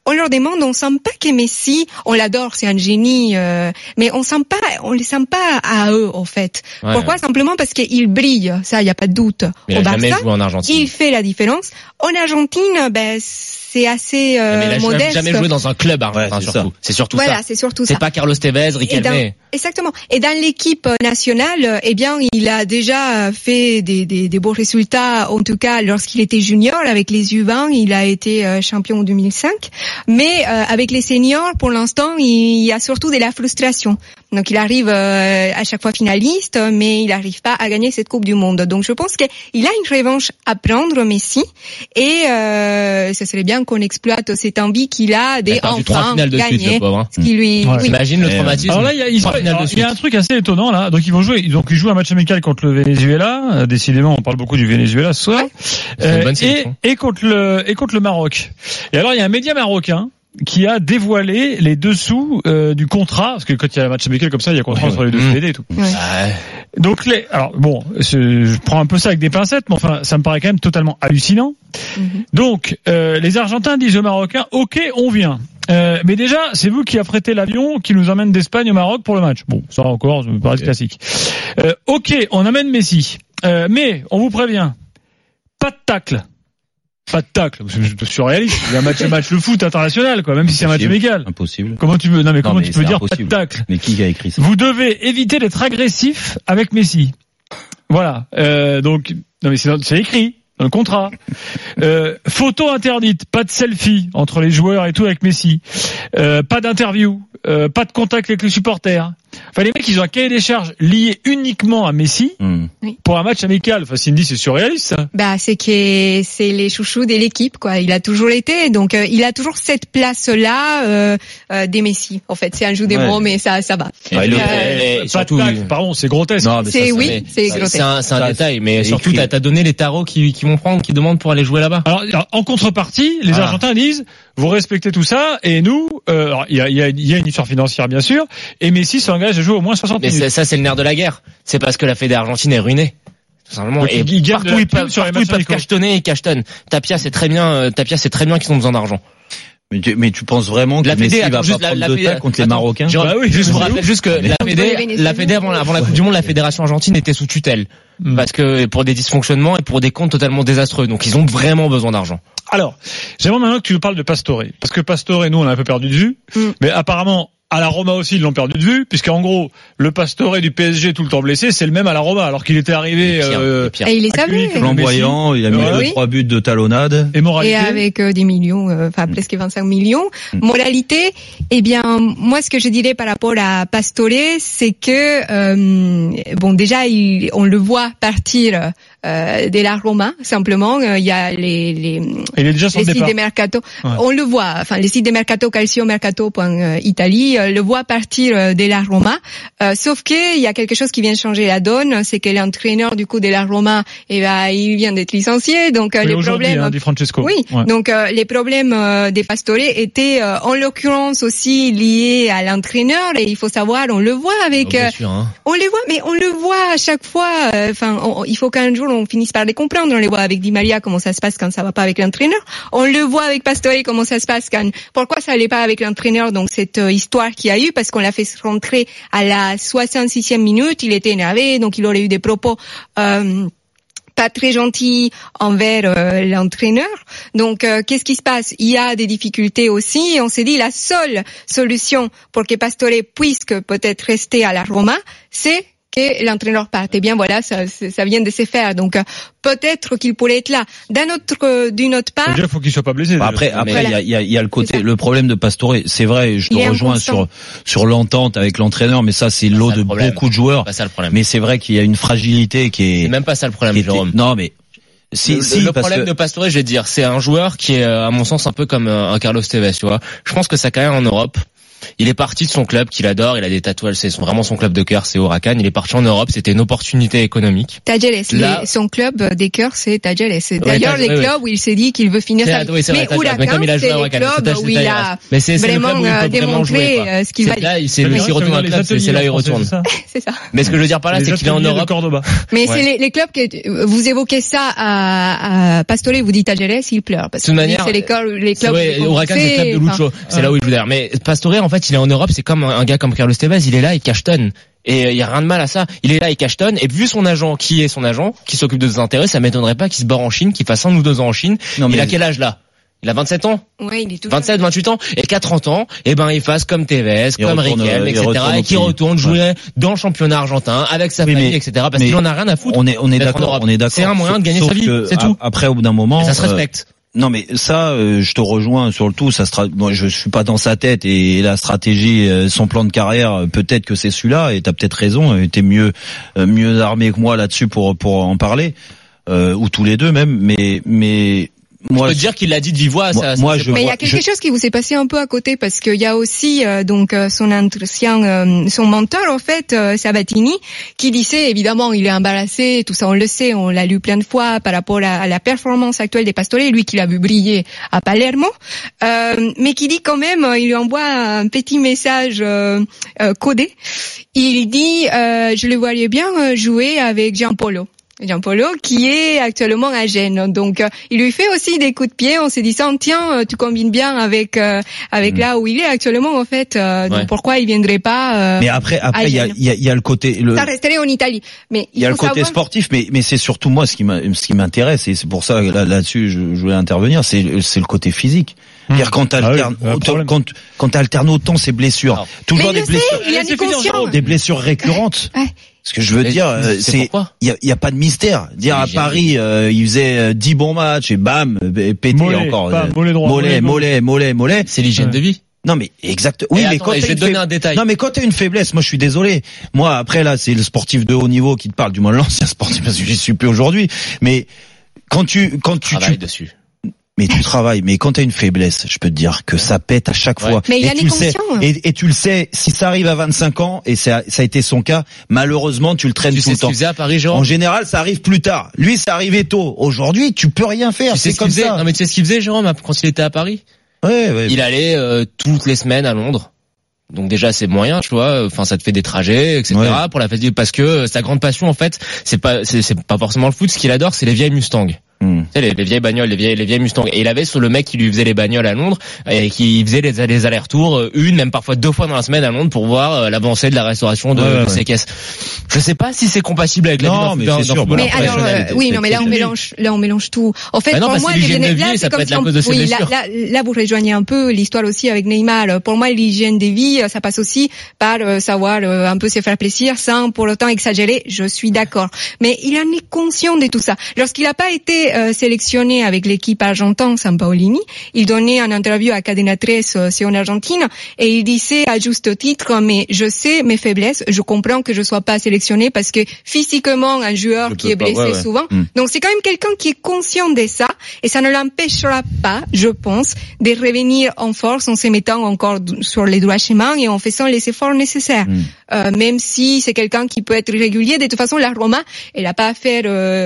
on leur demande, on sent pas que Messi, on l'adore, c'est un génie, mais on les sent pas à eux, en fait. Ouais, pourquoi? Simplement parce qu'il brille, ça, y a pas de doute. Mais au Barça, jamais joué en Argentine. Il fait la différence. En Argentine, c'est assez modeste. Il n'a jamais joué dans un club argentin, surtout. C'est surtout voilà, ça. C'est surtout ça. C'est pas Carlos Tevez, Riquelme. Exactement. Et dans l'équipe nationale, eh bien, il a déjà fait des beaux résultats, en tout cas lorsqu'il était junior avec les U20, il a été champion en 2005. Mais avec les seniors, pour l'instant, il y a surtout de la frustration. Donc il arrive à chaque fois finaliste, mais il n'arrive pas à gagner cette Coupe du Monde. Donc je pense qu'il a une revanche à prendre, Messi, et ce serait bien qu'on exploite cette envie qu'il a d'enfin gagner. Ce qui lui, J'imagine le traumatisme. Alors là, il y a un truc assez étonnant là. Donc ils jouent un match amical contre le Venezuela. Décidément, on parle beaucoup du Venezuela ce soir. Et contre le Maroc. Et alors il y a un média marocain qui a dévoilé les dessous du contrat, parce que quand il y a un match amical comme ça, il y a contrat entre les deux fédés et tout. Ouais. Donc je prends un peu ça avec des pincettes, mais enfin, ça me paraît quand même totalement hallucinant. Donc, les Argentins disent aux Marocains, OK, on vient. Mais déjà, c'est vous qui affrétez l'avion qui nous emmène d'Espagne au Maroc pour le match. Bon, ça encore, ça me paraît classique. OK, on amène Messi. Mais, on vous prévient, pas de tacle. Pas de tacle, c'est surréaliste. Il y a un match de foot international, quoi, même si c'est un match amical. Impossible. Comment tu peux dire impossible. Pas de tacle? Mais qui a écrit ça? Vous devez éviter d'être agressif avec Messi. Voilà. Donc, non mais c'est écrit dans le contrat. Photo interdite, pas de selfie entre les joueurs et tout avec Messi. Pas d'interview, pas de contact avec les supporters. Enfin, les mecs, ils ont un cahier des charges lié uniquement à Messi pour un match amical. Enfin, Cindy, c'est surréaliste, ça. C'est que c'est les chouchous de l'équipe, quoi. Il a toujours été, donc il a toujours cette place-là des Messi. En fait, c'est un jeu des mots, mais ça va. Surtout, pardon, c'est grotesque. Non, c'est grotesque. C'est un détail, mais surtout, t'as donné les tarots qui vont prendre, qui demandent pour aller jouer là-bas. Alors, en contrepartie, les Argentins disent, vous respectez tout ça, et nous, il y a une histoire financière, bien sûr, et Messi s'engage à jouer au moins 60 minutes. Mais ça, c'est le nerf de la guerre. C'est parce que la fédé argentine est ruinée. Tout simplement. Donc, et partout, ils peuvent cachetonner et cachetonner. Tapia, c'est très bien qu'ils ont besoin d'argent. Mais tu penses vraiment que Messi va pas prendre de tacle contre les Marocains? Je vous rappelle juste que la fédé avant la Coupe du Monde, la fédération argentine était sous tutelle. Parce que, pour des dysfonctionnements et pour des comptes totalement désastreux. Donc, ils ont vraiment besoin d'argent. Alors, j'aimerais maintenant que tu nous parles de Pastore. Parce que Pastore, nous, on a un peu perdu de vue. Mais apparemment, à la Roma aussi, ils l'ont perdu de vue, puisqu'en gros, le Pastore du PSG tout le temps blessé, c'est le même à la Roma, alors qu'il était arrivé, et il est savait. Flamboyant, il a mis 2-3 buts de talonnade. Et avec des millions, presque 25 millions. Moralité, eh bien, moi, ce que je dirais par rapport à Pastore, c'est que, déjà, on le voit partir, de la Roma, simplement. Il y a les sites de mercato. Ouais. On le voit, les sites de mercato, calciomercato.italie, le voit partir de la Roma. Sauf que il y a quelque chose qui vient changer la donne, c'est que l'entraîneur du coup de la Roma, il vient d'être licencié, donc les problèmes. Di Francesco. Oui. Ouais. Donc les problèmes des Pastore étaient en l'occurrence aussi liés à l'entraîneur, et il faut savoir, on le voit avec. On le voit, mais on le voit à chaque fois. Il faut qu'un jour on finisse par les comprendre. On les voit avec Di Maria, comment ça se passe quand ça va pas avec l'entraîneur. On le voit avec Pastore, comment ça se passe pourquoi ça allait pas avec l'entraîneur. Donc cette histoire qu'il y a eu, parce qu'on l'a fait rentrer à la 66e minute, il était énervé, donc il aurait eu des propos pas très gentils envers l'entraîneur. Donc qu'est-ce qui se passe? Il y a des difficultés aussi, et on s'est dit la seule solution pour que Pastore puisse peut-être rester à la Roma, c'est que l'entraîneur parte. Eh bien voilà, ça vient de se faire. Donc peut-être qu'il pourrait être là. D'une autre part, il faut qu'il soit pas blessé. Après, il y a le côté, le problème de Pastore. C'est vrai, je te rejoins sur l'entente avec l'entraîneur, mais ça c'est l'eau de beaucoup de joueurs. C'est pas ça le problème. Mais c'est vrai qu'il y a une fragilité qui est. C'est même pas ça le problème, Jérôme. Non, mais le problème de Pastore, je vais te dire, c'est un joueur qui est, à mon sens, un peu comme un Carlos Tevez, tu vois. Je pense que sa carrière en Europe, Il est parti de son club qu'il adore, il a des tatouages, c'est vraiment son club de cœur, c'est Huracan. Il est parti en Europe, c'était une opportunité économique. Tajeres, son club des cœurs, c'est Tajeres. C'est d'ailleurs les clubs où il s'est dit qu'il veut finir sa vie. Mais Huracan, c'est le club où il a vraiment démontré ce qu'il valait. S'il retourne dans le club, c'est là où il retourne. C'est ça. Mais ce que je veux dire par là, c'est qu'il est en Europe. Mais c'est les clubs que vous évoquez ça à Pastore, vous dites Tajeres, il pleure. Parce que c'est les clubs. Huracan, c'est le club de Lucho. C'est là où je veux dire. Mais Pastore, en fait, il est en Europe, c'est comme un gars comme Carlos Tevez, il est là, il cachetonne. Et il y a rien de mal à ça. Il est là, il cachetonne. Et vu son agent, qui s'occupe de ses intérêts, ça m'étonnerait pas qu'il se barre en Chine, qu'il fasse 1 ou 2 ans en Chine. Il a quel âge là? Il a 27 ans. Ouais, il est tout 27, 28 ans. Et qu'à 30 ans, il fasse comme Tevez, comme Riquelme, etc. Et qu'il retourne jouer dans le championnat argentin, avec sa famille, etc. Parce qu'il en a rien à foutre. On est d'accord. C'est un moyen de gagner sa vie. C'est tout. Après, au bout d'un moment. Et ça se respecte. Non mais ça, je te rejoins sur le tout. Moi, je suis pas dans sa tête et la stratégie, son plan de carrière, peut-être que c'est celui-là. Et t'as peut-être raison. T'es mieux armé que moi là-dessus pour en parler, ou tous les deux même. Mais moi, je peux dire qu'il l'a dit de vive voix. Mais il y a quelque chose qui vous s'est passé un peu à côté parce qu'il y a aussi son mentor en fait, Sabatini, qui disait évidemment il est embarrassé, tout ça on le sait, on l'a lu plein de fois par rapport à la performance actuelle des Pastore, lui qui l'a vu briller à Palermo, mais qui dit quand même, il lui envoie un petit message codé. Il dit je le voyais bien jouer avec Gianpaolo qui est actuellement à Gênes. Donc il lui fait aussi des coups de pied en se disant tiens, tu combines bien avec là où il est actuellement en fait. Donc pourquoi il viendrait pas Mais après il y a le côté ça resterait en Italie. Mais il y a le côté sportif mais c'est surtout moi ce qui m'intéresse et c'est pour ça là-dessus je voulais intervenir, c'est le côté phique. C'est-à-dire quand t'alternes autant ces blessures, toujours des blessures, des blessures récurrentes. Ouais. Ce que je veux dire, c'est il y a pas de mystère. Dire à Paris, il faisait 10 bons matchs et bam, pété encore. Mollet. C'est l'hygiène de vie. Non mais exactement. Oui, mais quand je vais te donner un détail. Non mais quand t'as une faiblesse, moi je suis désolé. Moi après là, c'est le sportif de haut niveau qui te parle, du moins l'ancien sportif parce que j'y suis plus aujourd'hui. Mais quand tu travailles dessus. Mais tu travailles, mais quand t'as une faiblesse, je peux te dire que ça pète à chaque fois. Mais il y a des conscients. Et tu le sais, si ça arrive à 25 ans, et ça a été son cas, malheureusement, tu le traînes tout le temps. Tu sais ce qu'il faisait à Paris, Jérôme ? En général, ça arrive plus tard. Lui, ça arrivait tôt. Aujourd'hui, tu peux rien faire. C'est comme ça. Non, mais tu sais ce qu'il faisait, Jérôme, quand il était à Paris ? Ouais. Il allait toutes les semaines à Londres. Donc déjà c'est moyen, tu vois, enfin ça te fait des trajets, etc. Pour la fête, parce que sa grande passion en fait, c'est pas forcément le foot, ce qu'il adore, c'est les vieilles Mustang. Tu sais, les vieilles bagnoles, les vieilles Mustang. Et il avait sur le mec qui lui faisait les bagnoles à Londres et qui faisait les allers-retours même parfois 2 fois dans la semaine à Londres pour voir l'avancée de la restauration de ses caisses. Je sais pas si c'est compatible avec la vie d'un footballeur professionnel. Mais là on mélange tout. En fait, pour moi l'hygiène de vie, ça peut être la cause de ses blessures. Là vous rejoignez un peu l'histoire aussi avec Neymar. Pour moi l'hygiène de vie, ça passe aussi par savoir un peu se faire plaisir sans pour autant exagérer. Je suis d'accord. Mais il en est conscient de tout ça. Lorsqu'il n'a pas été sélectionné avec l'équipe argentine Sampaolini, il donnait une interview à Cadena 13 c'est en Argentine et il disait à juste titre mais je sais mes faiblesses, je comprends que je sois pas sélectionné parce que physiquement un joueur qui est blessé souvent. Donc c'est quand même quelqu'un qui est conscient de ça et ça ne l'empêchera pas, je pense, de revenir en force en se mettant encore sur les droits chemins et en faisant les efforts nécessaires. Même si c'est quelqu'un qui peut être irrégulier, de toute façon la Roma elle a pas à faire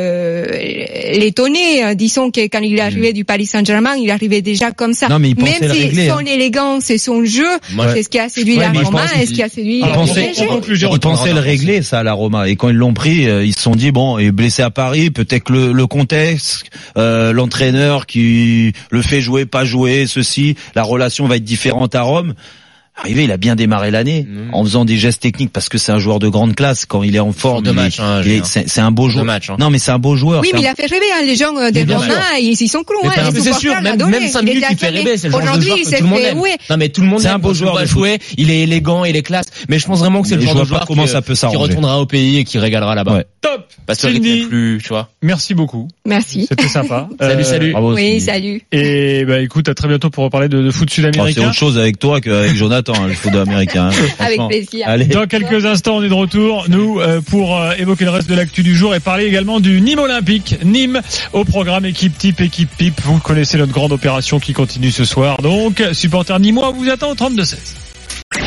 l'étonner. Disons que quand il est arrivé du Paris Saint-Germain, il arrivait déjà comme ça. Non, mais même si son élégance et son jeu, c'est ce qui a séduit la Roma et ce qui a séduit Ils pensaient le régler ça à la Roma et quand ils l'ont pris, ils se sont dit bon, il est blessé à Paris, peut-être que le contexte, l'entraîneur qui le fait jouer, pas jouer, ceci, la relation va être différente à Rome. Arrivé, il a bien démarré l'année en faisant des gestes techniques parce que c'est un joueur de grande classe quand il est en forme. C'est un beau joueur. Non, mais c'est un beau joueur. Oui, mais il a fait rêver les gens des Romains, ils sont clous. C'est sûr, même 5 minutes il fait rêver. C'est le genre de joueur que tout le monde aime. Non, mais tout le monde aime. C'est un beau joueur à jouer. Il est élégant, il est classe. Mais je pense vraiment que c'est le genre de joueur qui retournera au pays et qui régalera là-bas. Top. Parce que plus, tu vois. Merci beaucoup. Merci. C'était sympa. Salut. Oui, salut. Et écoute, à très bientôt pour reparler de foot sud-américain. C'est autre chose avec toi qu'avec Jonathan, le foot américain. Avec plaisir. Allez. Dans quelques instants, on est de retour, nous, pour évoquer le reste de l'actu du jour et parler également du Nîmes Olympique. Nîmes au programme équipe type, équipe pipe. Vous connaissez notre grande opération qui continue ce soir. Donc, supporters nîmois, vous attend au 32-16.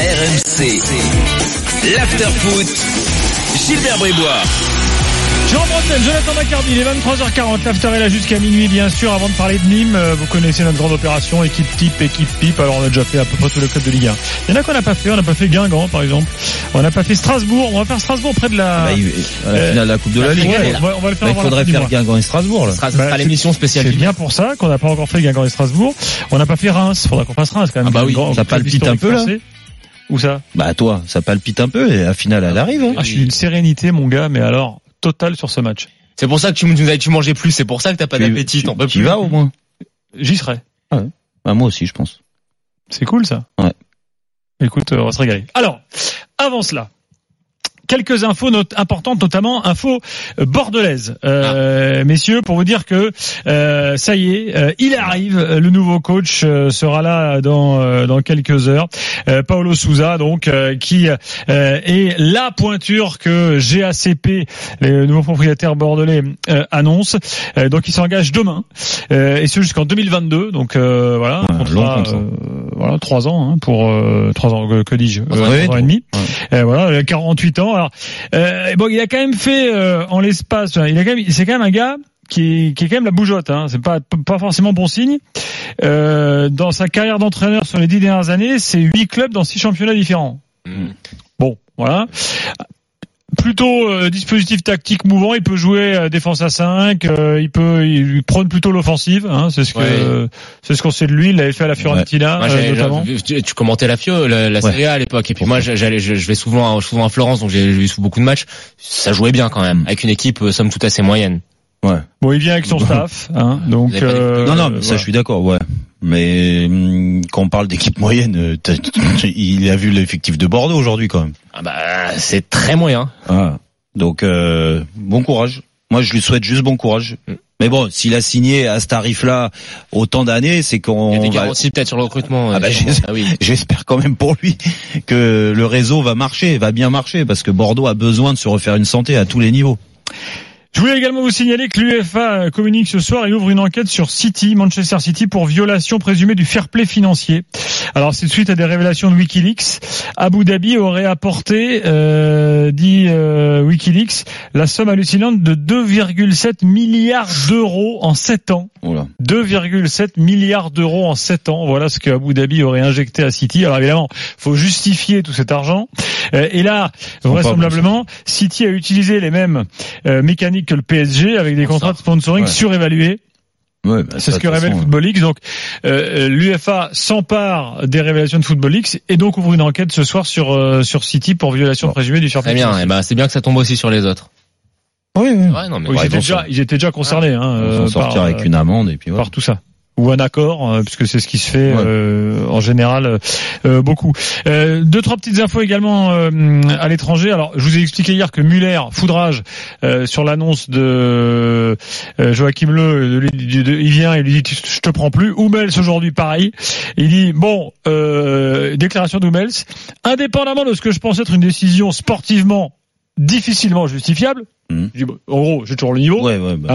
RMC. L'after-foot. Gilbert Bribois. Jean-Bretagne, Jonathan Maccardy, il est 23h40, l'after est là jusqu'à minuit bien sûr. Avant de parler de Nîmes, vous connaissez notre grande opération, équipe type, équipe pipe. Alors on a déjà fait à peu près tous les clubs de Ligue 1. Il y en a qu'on n'a pas fait, on n'a pas fait Guingamp par exemple. On n'a pas fait Strasbourg, on va faire Strasbourg près de la... à la finale de la Coupe de la Ligue. Ouais, on va le faire. Il faudrait faire Guingamp et Strasbourg là. Ça sera l'émission spéciale. C'est bien pour ça qu'on n'a pas encore fait Guingamp et Strasbourg. On n'a pas fait Reims, faudra qu'on fasse Reims quand même. Ah bah oui, ça palpite un peu là. Où ça? Bah toi, ça palpite un peu et la finale elle arrive. Hein. Ah, je suis d'une sérénité mon gars, mais alors totale sur ce match. C'est pour ça que tu nous as dit tu mangeais plus, c'est pour ça que t'as pas d'appétit. Tu vas au moins? J'y serai. Ah ouais. Bah moi aussi je pense. C'est cool ça. Ouais. Écoute, on va se régaler. Alors, avant cela, quelques infos importantes, notamment infos bordelaises, messieurs, pour vous dire que ça y est, il arrive, le nouveau coach sera là dans quelques heures. Paulo Sousa, donc, qui est la pointure que GACP, les nouveaux propriétaires bordelais, annonce. Donc, il s'engage demain, et ce jusqu'en 2022. Donc voilà, voilà, 3 ans, hein, pour 3 ans, que dis-je, 3 ans et demi. Voilà, 48 ans. Alors, bon, il a quand même fait en l'espace. C'est quand même un gars qui est quand même la bougeotte. Hein. C'est pas forcément bon signe. Dans sa carrière d'entraîneur sur les 10 dernières années, c'est 8 clubs dans 6 championnats différents. Bon, voilà. Plutôt dispositif tactique mouvant, il peut jouer défense à 5, il prône plutôt l'offensive, hein, c'est ce qu'on sait de lui, il l'avait fait à la Fiorentina notamment. Tu commentais la Serie A à l'époque, et puis moi je vais souvent à Florence, donc j'ai vu beaucoup de matchs, ça jouait bien quand même, avec une équipe somme toute assez moyenne. Ouais. Bon, il vient avec son staff, hein, donc non, mais ça voilà. Je suis d'accord, ouais. Mais quand on parle d'équipe moyenne, il a vu l'effectif de Bordeaux aujourd'hui quand même. Ah bah c'est très moyen. Ah, donc bon courage. Moi je lui souhaite juste bon courage. Mais bon, s'il a signé à ce tarif-là autant d'années, c'est qu'on... Il y a des garanties peut-être sur le recrutement. J'espère quand même pour lui que le réseau va bien marcher, parce que Bordeaux a besoin de se refaire une santé à tous les niveaux. Je voulais également vous signaler que l'UEFA communique ce soir et ouvre une enquête sur Manchester City, pour violation présumée du fair play financier. Alors c'est suite à des révélations de Wikileaks. Abu Dhabi aurait apporté, dit Wikileaks, la somme hallucinante de 2,7 milliards d'euros en 7 ans. Oula. 2,7 milliards d'euros en 7 ans. Voilà ce que Abu Dhabi aurait injecté à City. Alors évidemment, faut justifier tout cet argent. Et là, vraisemblablement, City a utilisé les mêmes mécaniques que le PSG, avec des contrats de sponsoring surévalués. Ouais, c'est ce que révèle Football Leaks. Donc l'UEFA s'empare des révélations de Football Leaks et donc ouvre une enquête ce soir sur City pour violation présumée du fair play. Très bien, et c'est bien que ça tombe aussi sur les autres. Oui. Ouais, non, mais ils étaient déjà concernés, hein, sortir avec une amende et puis par tout ça. Ou un accord, puisque c'est ce qui se fait en général beaucoup. 2-3 petites infos également à l'étranger. Alors, je vous ai expliqué hier que Müller, foudrage sur l'annonce de Joachim Löw, il vient et lui dit je te prends plus. Hummels aujourd'hui pareil. Il dit déclaration d'Hummels, indépendamment de ce que je pense être une décision sportivement difficilement justifiable. Je dis, en gros, j'ai toujours le niveau.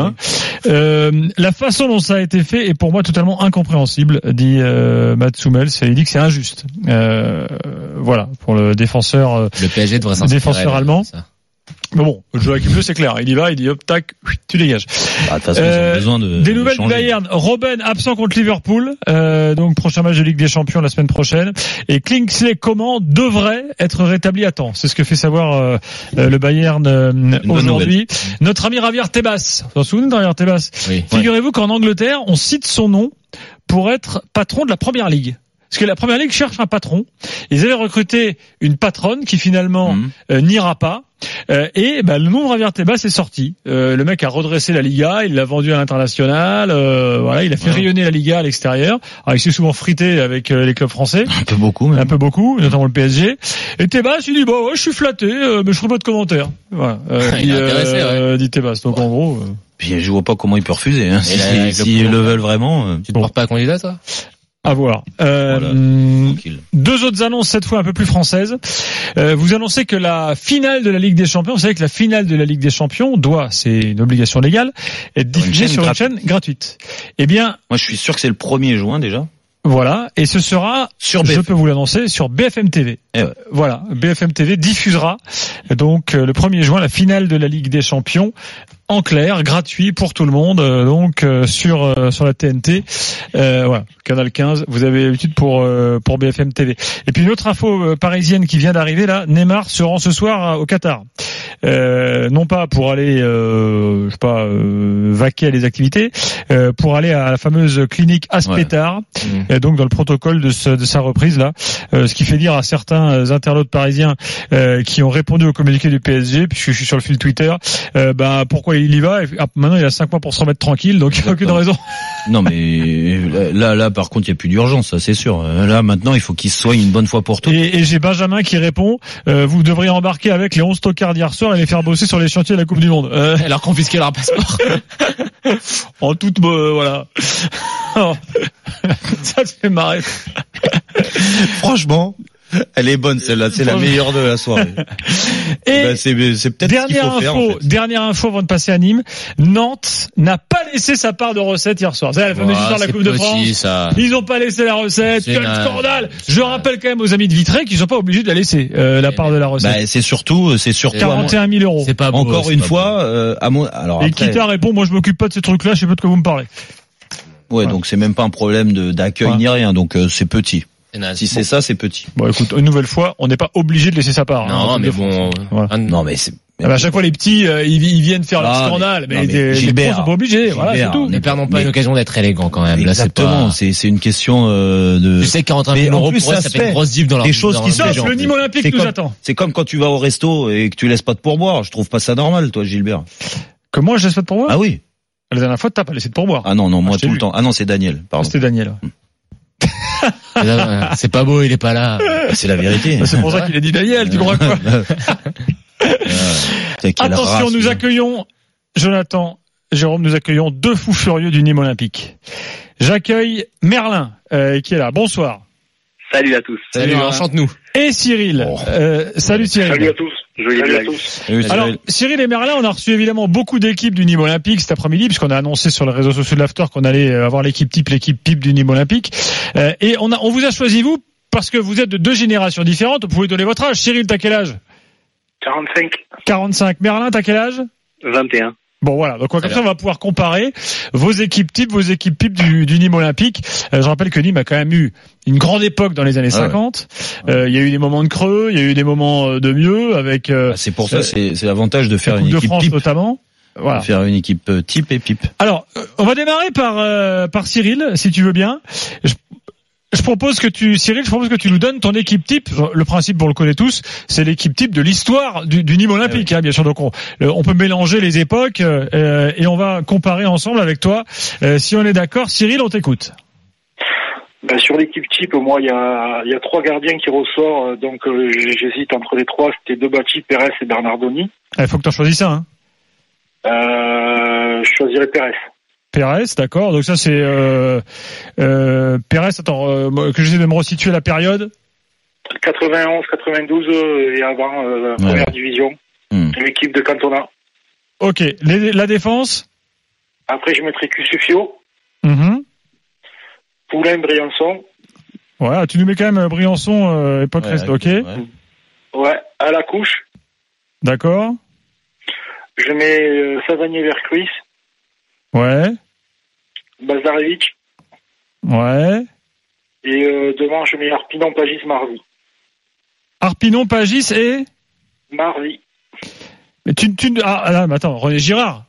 La façon dont ça a été fait est pour moi totalement incompréhensible, dit Mats Hummels. Il dit que c'est injuste. Voilà, pour le défenseur. Le PSG devrait défenseur allemand. Mais bon, Joachim Löw, c'est clair. Il y va, il dit hop, tac, tu dégages. De toute façon, ils ont besoin des nouvelles du Bayern. Robben absent contre Liverpool, donc prochain match de Ligue des Champions la semaine prochaine. Et Kingsley Coman devrait être rétabli à temps. C'est ce que fait savoir le Bayern aujourd'hui. Notre ami Javier Tebas. Vous vous souvenez de Javier Tebas? Oui. Figurez-vous qu'en Angleterre, on cite son nom pour être patron de la Première Ligue. Parce que la Première Ligue cherche un patron. Ils avaient recruté une patronne qui finalement n'ira pas. Et le nom de Javier Tebas est sorti. Le mec a redressé la Liga, il l'a vendu à l'international. Voilà, il a fait rayonner la Liga à l'extérieur. Alors il s'est souvent frité avec les clubs français. Un peu beaucoup, notamment le PSG. Et Tebas, il dit je suis flatté, mais je ferai pas de commentaires. Voilà. Dit Tebas. Donc en gros. Puis je vois pas comment il peut refuser. Hein, si le veulent vraiment. Tu te portes pas candidat, toi? À voir. Voilà. 2 autres annonces, cette fois un peu plus françaises. Vous annoncez que la finale de la Ligue des Champions, vous savez que la finale de la Ligue des Champions c'est une obligation légale, être diffusée sur une chaîne gratuite. Eh bien, moi je suis sûr que c'est le 1er juin déjà. Voilà, et ce sera, je peux vous l'annoncer, sur BFM TV. Voilà, BFM TV diffusera donc le 1er juin la finale de la Ligue des Champions en clair, gratuit pour tout le monde, donc sur la TNT. Voilà, Canal 15, vous avez l'habitude pour BFM TV. Et puis une autre info parisienne qui vient d'arriver là, Neymar se rend ce soir au Qatar. Non pas pour aller vaquer à les activités, pour aller à la fameuse clinique Aspetar, donc dans le protocole de sa reprise là, ce qui fait dire à certains internautes parisiens qui ont répondu au communiqué du PSG, puisque je suis sur le fil Twitter, pourquoi il y va, et maintenant il a 5 mois pour se remettre tranquille, donc il n'y a aucune raison. Non mais là par contre il n'y a plus d'urgence, ça c'est sûr. Là maintenant il faut qu'il se soigne une bonne fois pour toutes. Et j'ai Benjamin qui répond, vous devriez embarquer avec les 11 tocards d'hier soir et les faire bosser sur les chantiers de la Coupe du Monde. Et leur confisquer leur passeport. En toute voilà. Ça te fait marrer. Franchement, elle est bonne celle-là, c'est la meilleure de la soirée. Et c'est peut-être ce qu'il faut faire, en fait. Dernière info avant de passer à Nîmes, Nantes n'a pas laissé sa part de recette hier soir. C'est la fameuse histoire de la Coupe de France. Ça. Ils n'ont pas laissé la recette. Quel scandale! Je rappelle quand même aux amis de Vitré qu'ils sont pas obligés de la laisser la part de la recette. C'est surtout 41 000 euros. C'est pas beau, encore une fois. Alors et après... Kita répond, moi je m'occupe pas de ces trucs-là, je sais pas de quoi vous me parlez. Ouais, donc c'est même pas un problème d'accueil ni rien, donc c'est petit. Si c'est ça, c'est petit. Bon, écoute, une nouvelle fois, on n'est pas obligé de laisser sa part. Non, mais bon. Voilà. Non, mais c'est. À chaque fois, les petits, ils viennent faire le scandale, mais les pros sont pas obligés. Voilà, c'est tout. Ne perdons pas une occasion d'être élégant quand même. Exactement. Là, c'est une question de. Tu sais, 41 000 euros pour eux, ça fait une grosse diff dans leur. Des choses qui se passent. Le Nîmes Olympique nous attend. C'est comme quand tu vas au resto et que tu laisses pas de pourboire. Je trouve pas ça normal, toi, Gilbert. Que moi, je laisse pas de pourboire? Ah oui. La dernière fois, t'as pas laissé de pourboire. Ah non, moi tout le temps. Ah non, c'est Daniel. Pardon. C'était Daniel. C'est pas beau, il est pas là. C'est la vérité. C'est pour ça qu'il a dit Daniel, tu crois quoi? Attention, nous accueillons Jonathan, Jérôme, nous accueillons deux fous furieux du Nîmes Olympique. J'accueille Merlin, qui est là. Bonsoir. Salut à tous. Salut, enchante-nous. Et Cyril. Salut Cyril. Salut à tous. Salut à tous. Alors, Cyril et Merlin, on a reçu évidemment beaucoup d'équipes du Nîmes Olympique cet après-midi, puisqu'on a annoncé sur les réseaux sociaux de l'After qu'on allait avoir l'équipe type, l'équipe pipe du Nîmes Olympique. Et on vous a choisi vous, parce que vous êtes de deux générations différentes. Vous pouvez donner votre âge. Cyril, t'as quel âge? 45. 45. Merlin, t'as quel âge? 21. Bon voilà, donc comme ça on va pouvoir comparer vos équipes types, vos équipes pipes du Nîmes Olympique. Je rappelle que Nîmes a quand même eu une grande époque dans les années 50. Il y a eu des moments de creux, il y a eu des moments de mieux avec. C'est pour ça, c'est l'avantage de faire une équipe de France type notamment. Voilà. De faire une équipe type et pipe. Alors, on va démarrer par Cyril, si tu veux bien. Je propose que tu nous donnes ton équipe type. Le principe, on le connaît tous, c'est l'équipe type de l'histoire du Nîmes Olympique, bien sûr. Donc on peut mélanger les époques et on va comparer ensemble avec toi. Si on est d'accord, Cyril, on t'écoute. Sur l'équipe type, moi, il y a trois gardiens qui ressortent. Donc j'hésite entre les trois. C'était Debaty, Pérez et Bernardoni. Il faut que tu en choisisses un. Je choisirais Pérez. Pérez, d'accord. Donc ça c'est Pérez. Attends, que j'essaie de me resituer la période. 91, 92 et avant première division. L'équipe de Cantona. Ok. La défense. Après je mettrai Cusufio. Poulain, Briançon. Ouais, tu nous mets quand même Briançon époque reste. Ok. Ouais. À la couche. D'accord. Je mets Savanier-Vercruis. Ouais. Bazarevich. Ouais. Et devant, je mets Arpinon, Pagis, Marvi. Arpinon, Pagis et Marvi. Mais là, mais attends, René Girard.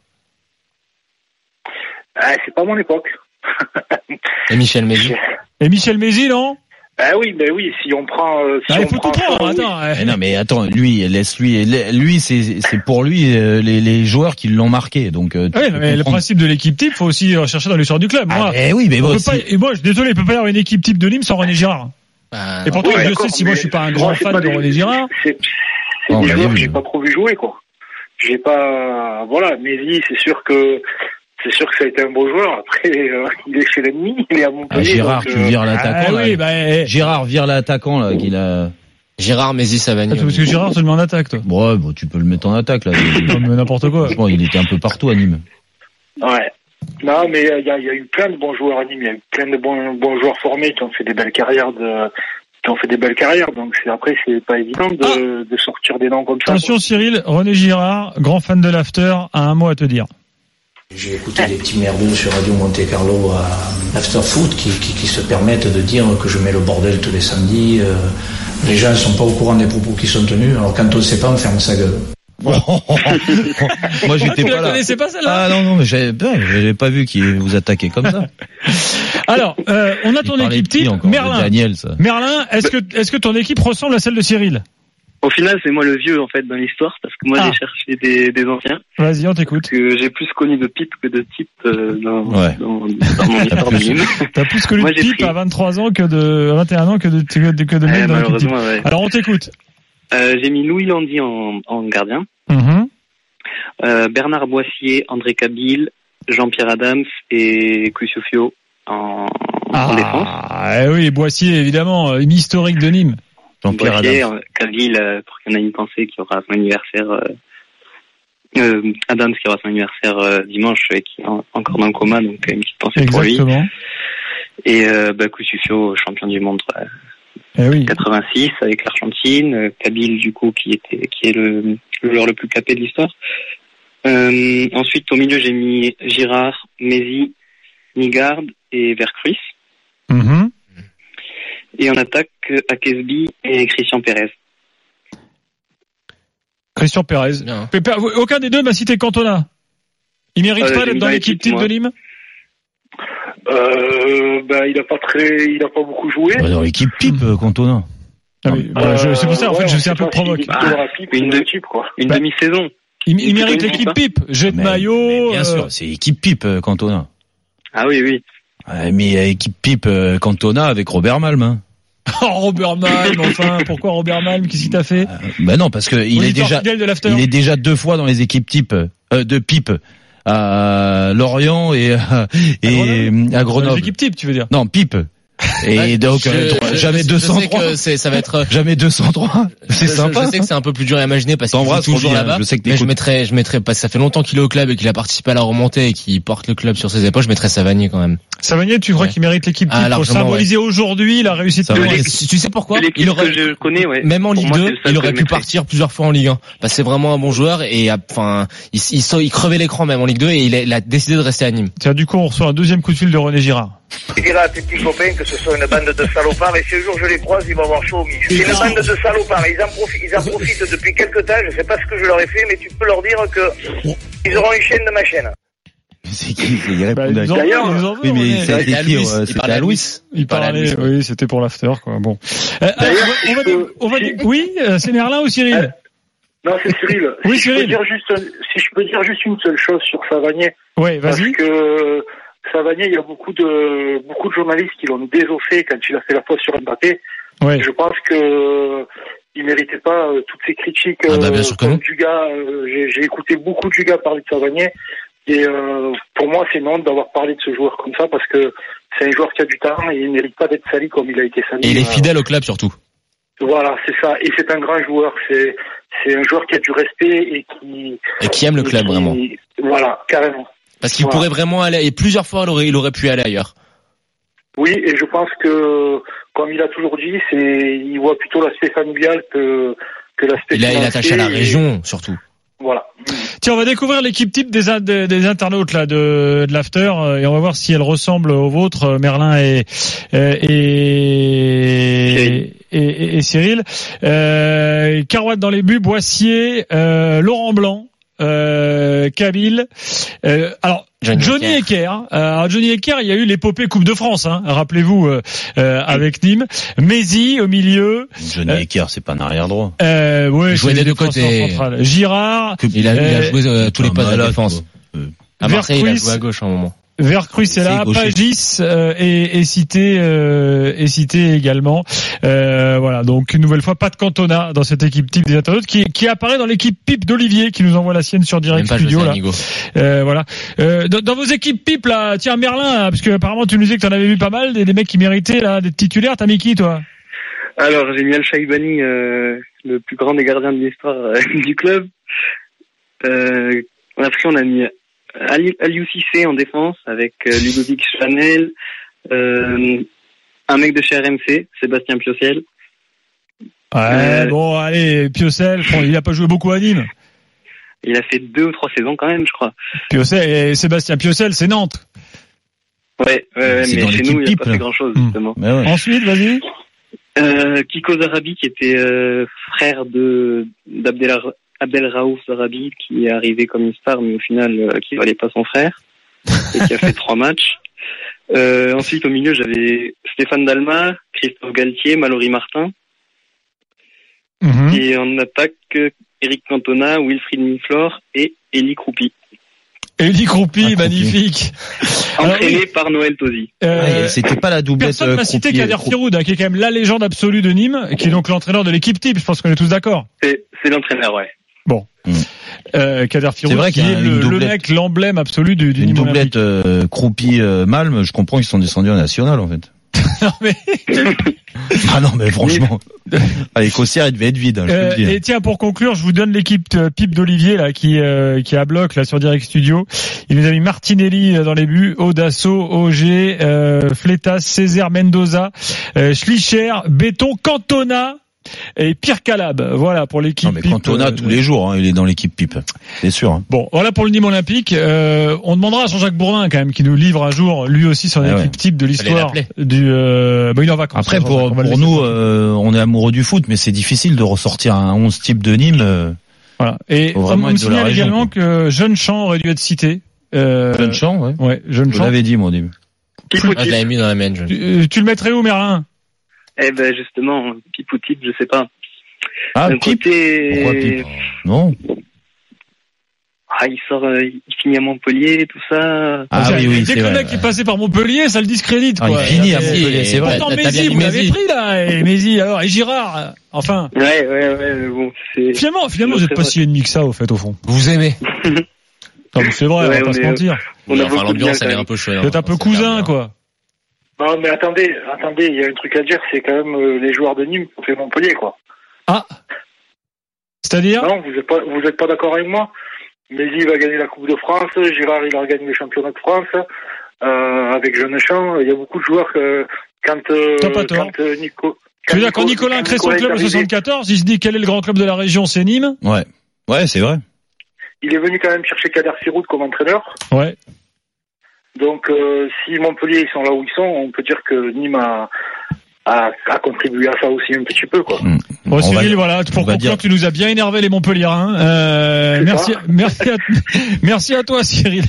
C'est pas mon époque. Et Michel Mézy. Et Michel Mézy, non? Oui, si on prend, il faut tout prendre, attends. Oui. Non, mais attends, lui, c'est pour lui, les joueurs qui l'ont marqué, donc. Mais le principe de l'équipe type, faut aussi chercher dans l'histoire du club. Moi, oui, mais bon, et moi, je suis désolé, il peut pas y avoir une équipe type de Nîmes sans René Girard. Et pourtant, je sais, si moi je suis pas un grand fan de René Girard. C'est des joueurs que j'ai pas trop vu jouer, quoi. J'ai pas, voilà, Mézy, c'est sûr que ça a été un beau joueur. Après, il est chez l'ennemi, il est à Montpellier. Gérard, tu vires l'attaquant. Gérard vire l'attaquant là, qu'il a. Gérard, Mézy, Savanier. Parce que Gérard se le met en attaque, toi. Ouais, bon, tu peux le mettre en attaque là. Non, mais n'importe quoi. Franchement, il était un peu partout à Nîmes. Ouais. Non, mais il y a eu plein de bons joueurs à Nîmes. Il y a eu plein de bons joueurs formés qui ont fait des belles carrières donc après c'est pas évident de sortir des noms comme ça. Attention Cyril, René Girard, grand fan de l'after, a un mot à te dire. J'ai écouté des petits merdeux sur Radio Monte Carlo à After Foot qui se permettent de dire que je mets le bordel tous les samedis. Les gens ne sont pas au courant des propos qui sont tenus, alors quand on ne sait pas, on ferme sa gueule. Moi j'étais pas là. Vous la connaissez pas celle-là? Ah non, mais j'avais pas vu qu'il vous attaquait comme ça. Alors, on a ton équipe type, Merlin. Daniel, ça. Merlin, est-ce que ton équipe ressemble à celle de Cyril? Au final, c'est moi le vieux en fait dans l'histoire parce que moi j'ai cherché des anciens. Vas-y, on t'écoute. Parce que j'ai plus connu de Pipe que de Type dans mon histoire de Nîmes. T'as plus connu de Pipe à 23 ans que à 21 ans que de Nîmes dans l'équipe type. Ouais. Alors on t'écoute. J'ai mis Louis Landy en gardien. Bernard Boissier, André Cabil, Jean-Pierre Adams et Cusufio en défense. Ah oui, Boissier évidemment, historique de Nîmes. Jean-Pierre Adams. Cabil, pour qu'il y en ait une pensée, qui aura son anniversaire. Adams qui aura son anniversaire dimanche et qui est encore dans le coma, donc une petite pensée pour lui. Et Cusufio, champion du monde 86 avec l'Argentine, Cabil du coup qui est le joueur le plus capé de l'histoire. Ensuite au milieu j'ai mis Girard, Mézy, Nigard et Vercruis. Et en attaque Akesby et Christian Pérez. Christian Pérez. Aucun des deux m'a cité Cantona. Il mérite pas d'être dans l'équipe type de Nîmes? Il a pas beaucoup joué. Dans l'équipe type, Cantona. C'est pour ça, en fait, je suis un peu provoqué. Une demi-saison. Il mérite l'équipe pipe. Jet de maillot. Bien sûr, c'est équipe pipe, Cantona. Ah oui. Mais équipe pipe, Cantona avec Robert Malm, hein. Oh, Robert Malm, enfin, pourquoi Robert Malm? Qu'est-ce qu'il t'a fait? Non, parce que il est déjà 2 fois dans les équipes type, de pipe. À Lorient et à Grenoble. L'équipe type, tu veux dire? Non, pipe. Et donc jamais 203. Ça va être jamais 203. C'est sympa. Je sais que c'est un peu plus dur à imaginer parce qu'il est toujours là-bas. Mais je mettrais parce que ça fait longtemps qu'il est au club et qu'il a participé à la remontée et qu'il porte le club sur ses épaules. Je mettrais Savanier quand même. Savanier, tu crois qu'il mérite l'équipe type pour symboliser aujourd'hui la réussite de l'équipe? Tu sais pourquoi? Il aurait, que je connais, même en Ligue 2, il aurait pu partir plusieurs fois en Ligue 1. Parce que c'est vraiment un bon joueur et enfin, il crevait l'écran même en Ligue 2 et il a décidé de rester à Nîmes. Tiens, du coup, on reçoit un deuxième coup de fil de René Girard. Je dirais à tes petits copains que ce sont une bande de salopards et si un jour je les croise, ils vont avoir chaud au milieu. C'est une bande de salopards. Ils en profitent depuis quelque temps. Je sais pas ce que je leur ai fait, mais tu peux leur dire que ils auront une chaîne de ma chaîne. C'est qui? Il répond d'ailleurs. Oui, mais c'était à Louis. Il parlait, oui, c'était pour l'after, quoi. Bon. Oui, c'est Merlin ou Cyril? Non, c'est Cyril. Oui, Cyril. Si je peux dire juste une seule chose sur Savanier. Oui, vas-y. Parce que Savanier, il y a beaucoup de journalistes qui l'ont désossé quand il a fait la faute sur Mbappé. Ouais. Je pense que il méritait pas toutes ces critiques comme Dugas. J'ai écouté beaucoup de Dugas parler de Savanier. Et pour moi, c'est non d'avoir parlé de ce joueur comme ça parce que c'est un joueur qui a du talent et il ne mérite pas d'être sali comme il a été sali. Et il est fidèle au club surtout. Voilà, c'est ça. Et c'est un grand joueur. C'est un joueur qui a du respect et qui aime le club vraiment. Voilà, carrément. Parce qu'il pourrait vraiment aller, et plusieurs fois il aurait pu aller ailleurs. Oui, et je pense que, comme il a toujours dit, il voit plutôt l'aspect familial que l'aspect financier. Il est attaché à la région, surtout. Voilà. Tiens, on va découvrir l'équipe type des internautes là de l'after et on va voir si elle ressemble aux vôtres, Merlin et Cyril. Carouat dans les buts, Boissier, Laurent Blanc, Cabil. Alors Johnny Ecker. Johnny Ecker, il y a eu l'épopée Coupe de France, hein, rappelez-vous, avec Nîmes. Mézy au milieu. Johnny Ecker, c'est pas un arrière droit. Ouais, jouait des deux côtés. Girard. Il a joué tous les postes de la défense. À Marseille, il a joué à gauche à un moment. Vercruis est là, Pagis est cité également. Voilà, donc une nouvelle fois pas de Cantona dans cette équipe type des internautes qui apparaît dans l'équipe pipe d'Olivier qui nous envoie la sienne sur Direct Studio là. Voilà. Dans vos équipes pipe là, tiens Merlin, parce que apparemment tu nous disais que t'en avais vu pas mal des mecs qui méritaient là d'être titulaires. T'as mis qui toi? Alors j'ai mis Al-Shaibani, le plus grand des gardiens de l'histoire du club. Après on a mis Aliou Cissé en défense avec Ludovic Chanel, un mec de chez RMC, Sébastien Piocel. Ouais, bon, allez, Piocel, il a pas joué beaucoup à Nîmes. Il a fait 2 ou 3 saisons quand même, je crois. Piocel et Sébastien Piocel, c'est Nantes. Ouais, mais chez nous, il a pas fait grand-chose, justement. Ouais. Ensuite, vas-y. Kiko Zarabi, qui était frère d'Abdel Raouf Zarabi, qui est arrivé comme une star, mais au final, qui valait pas son frère, et qui a fait 3 matchs. Ensuite, au milieu, j'avais Stéphane Dalma, Christophe Galtier, Mallory Martin. Et en attaque, Eric Cantona, Wilfried Minflor et Elie Croupi. Elie Croupi, magnifique. Entraîné par Noël Tosi. C'était pas la doublette. Personne m'a cité Kader Firoud, qui est quand même la légende absolue de Nîmes, qui est donc l'entraîneur de l'équipe type. Je pense qu'on est tous d'accord. C'est l'entraîneur, ouais. Bon. Kader Firoud, qui est le mec, l'emblème absolu du Nîmes. Une doublette Croupi-Malm, je comprends qu'ils sont descendus en national, en fait. Non mais non mais franchement, avec Auxerre il devait être vide. Et tiens, pour conclure, je vous donne l'équipe pipe d'Olivier là qui est à bloc là sur Direct Studio. Il nous a mis Martinelli dans les buts, Odasso, Auger, Fleitas, Césaire, Mendoza, Schlicher, Béton, Cantona et Pierre Calab. Voilà pour l'équipe. Non mais Cantona tous les jours, il est dans l'équipe pipe, c'est sûr. Bon, voilà pour le Nîmes Olympique. On demandera à Jean-Jacques Bourdin quand même qui nous livre un jour lui aussi son équipe type de l'histoire du. Il est en vacances. Après pour nous, on est amoureux du foot, mais c'est difficile de ressortir un 11 type de Nîmes. Voilà. Et on me signale également que Jeune Champ aurait dû être cité. Jeune Champ, ouais. Jeune Champ. Je l'avais dit moi au début. Je l'avais mis dans la main. Tu le mettrais où, Merlin? Eh ben justement, Pipe ou Type, je sais pas. Pipe. Pourquoi Pipe? Non. Il finit à Montpellier, tout ça. Oui, dès que le mec est passé par Montpellier, ça le discrédite, quoi. Il finit à Montpellier, c'est vrai. Pourtant, Mézi, vous l'avez pris, là, et Mézi, alors, et Girard, enfin. Ouais, bon, c'est... Finalement, vous êtes pas si ennemi que ça, au fait, au fond. Vous aimez. Non, mais c'est vrai, on va pas se mentir. L'ambiance, elle est un peu chaude. Vous êtes un peu cousin, quoi. Non, mais attendez, il y a un truc à dire, c'est quand même les joueurs de Nîmes qui ont fait Montpellier, quoi. Ah. C'est-à-dire? Non, vous êtes pas d'accord avec moi? Mézi va gagner la Coupe de France, Girard il a gagné le championnat de France, avec Jeunechamp, il y a beaucoup de joueurs quand tu veux dire quand Nicolas crée son club en 74, il se dit quel est le grand club de la région, c'est Nîmes? Ouais, c'est vrai. Il est venu quand même chercher Kader Firoud comme entraîneur. Ouais. Donc si Montpellier ils sont là où ils sont, on peut dire que Nîmes a contribué à ça aussi un petit peu, quoi. Bon, Cyril, voilà, pour conclure, tu nous as bien énervé les Montpelliérains. Merci à toi, Cyril.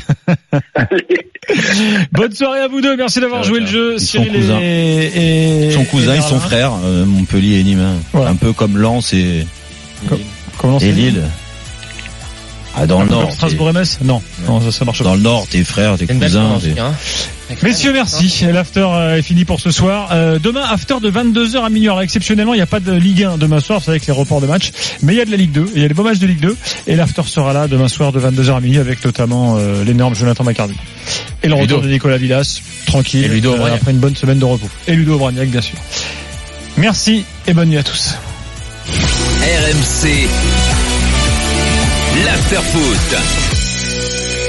Bonne soirée à vous deux, merci d'avoir joué le jeu, Cyril et son cousin et son frère, Montpellier et Nîmes, un peu comme Lens et Lille. Dans le Nord. Strasbourg-MS? Non, ça marche pas. Dans le Nord, tes frères, tes cousins. Messieurs, merci. L'after est fini pour ce soir. Demain, after de 22h à minuit. Alors, exceptionnellement, il n'y a pas de Ligue 1 demain soir, c'est avec les reports de matchs. Mais il y a de la Ligue 2. Il y a des beaux matchs de Ligue 2. Et l'after sera là demain soir de 22h à minuit avec notamment l'énorme Jonathan Macardy. Et le retour de Nicolas Villas, tranquille, après une bonne semaine de repos. Et Ludo Obraniak, bien sûr. Merci et bonne nuit à tous. RMC. L'After Foot.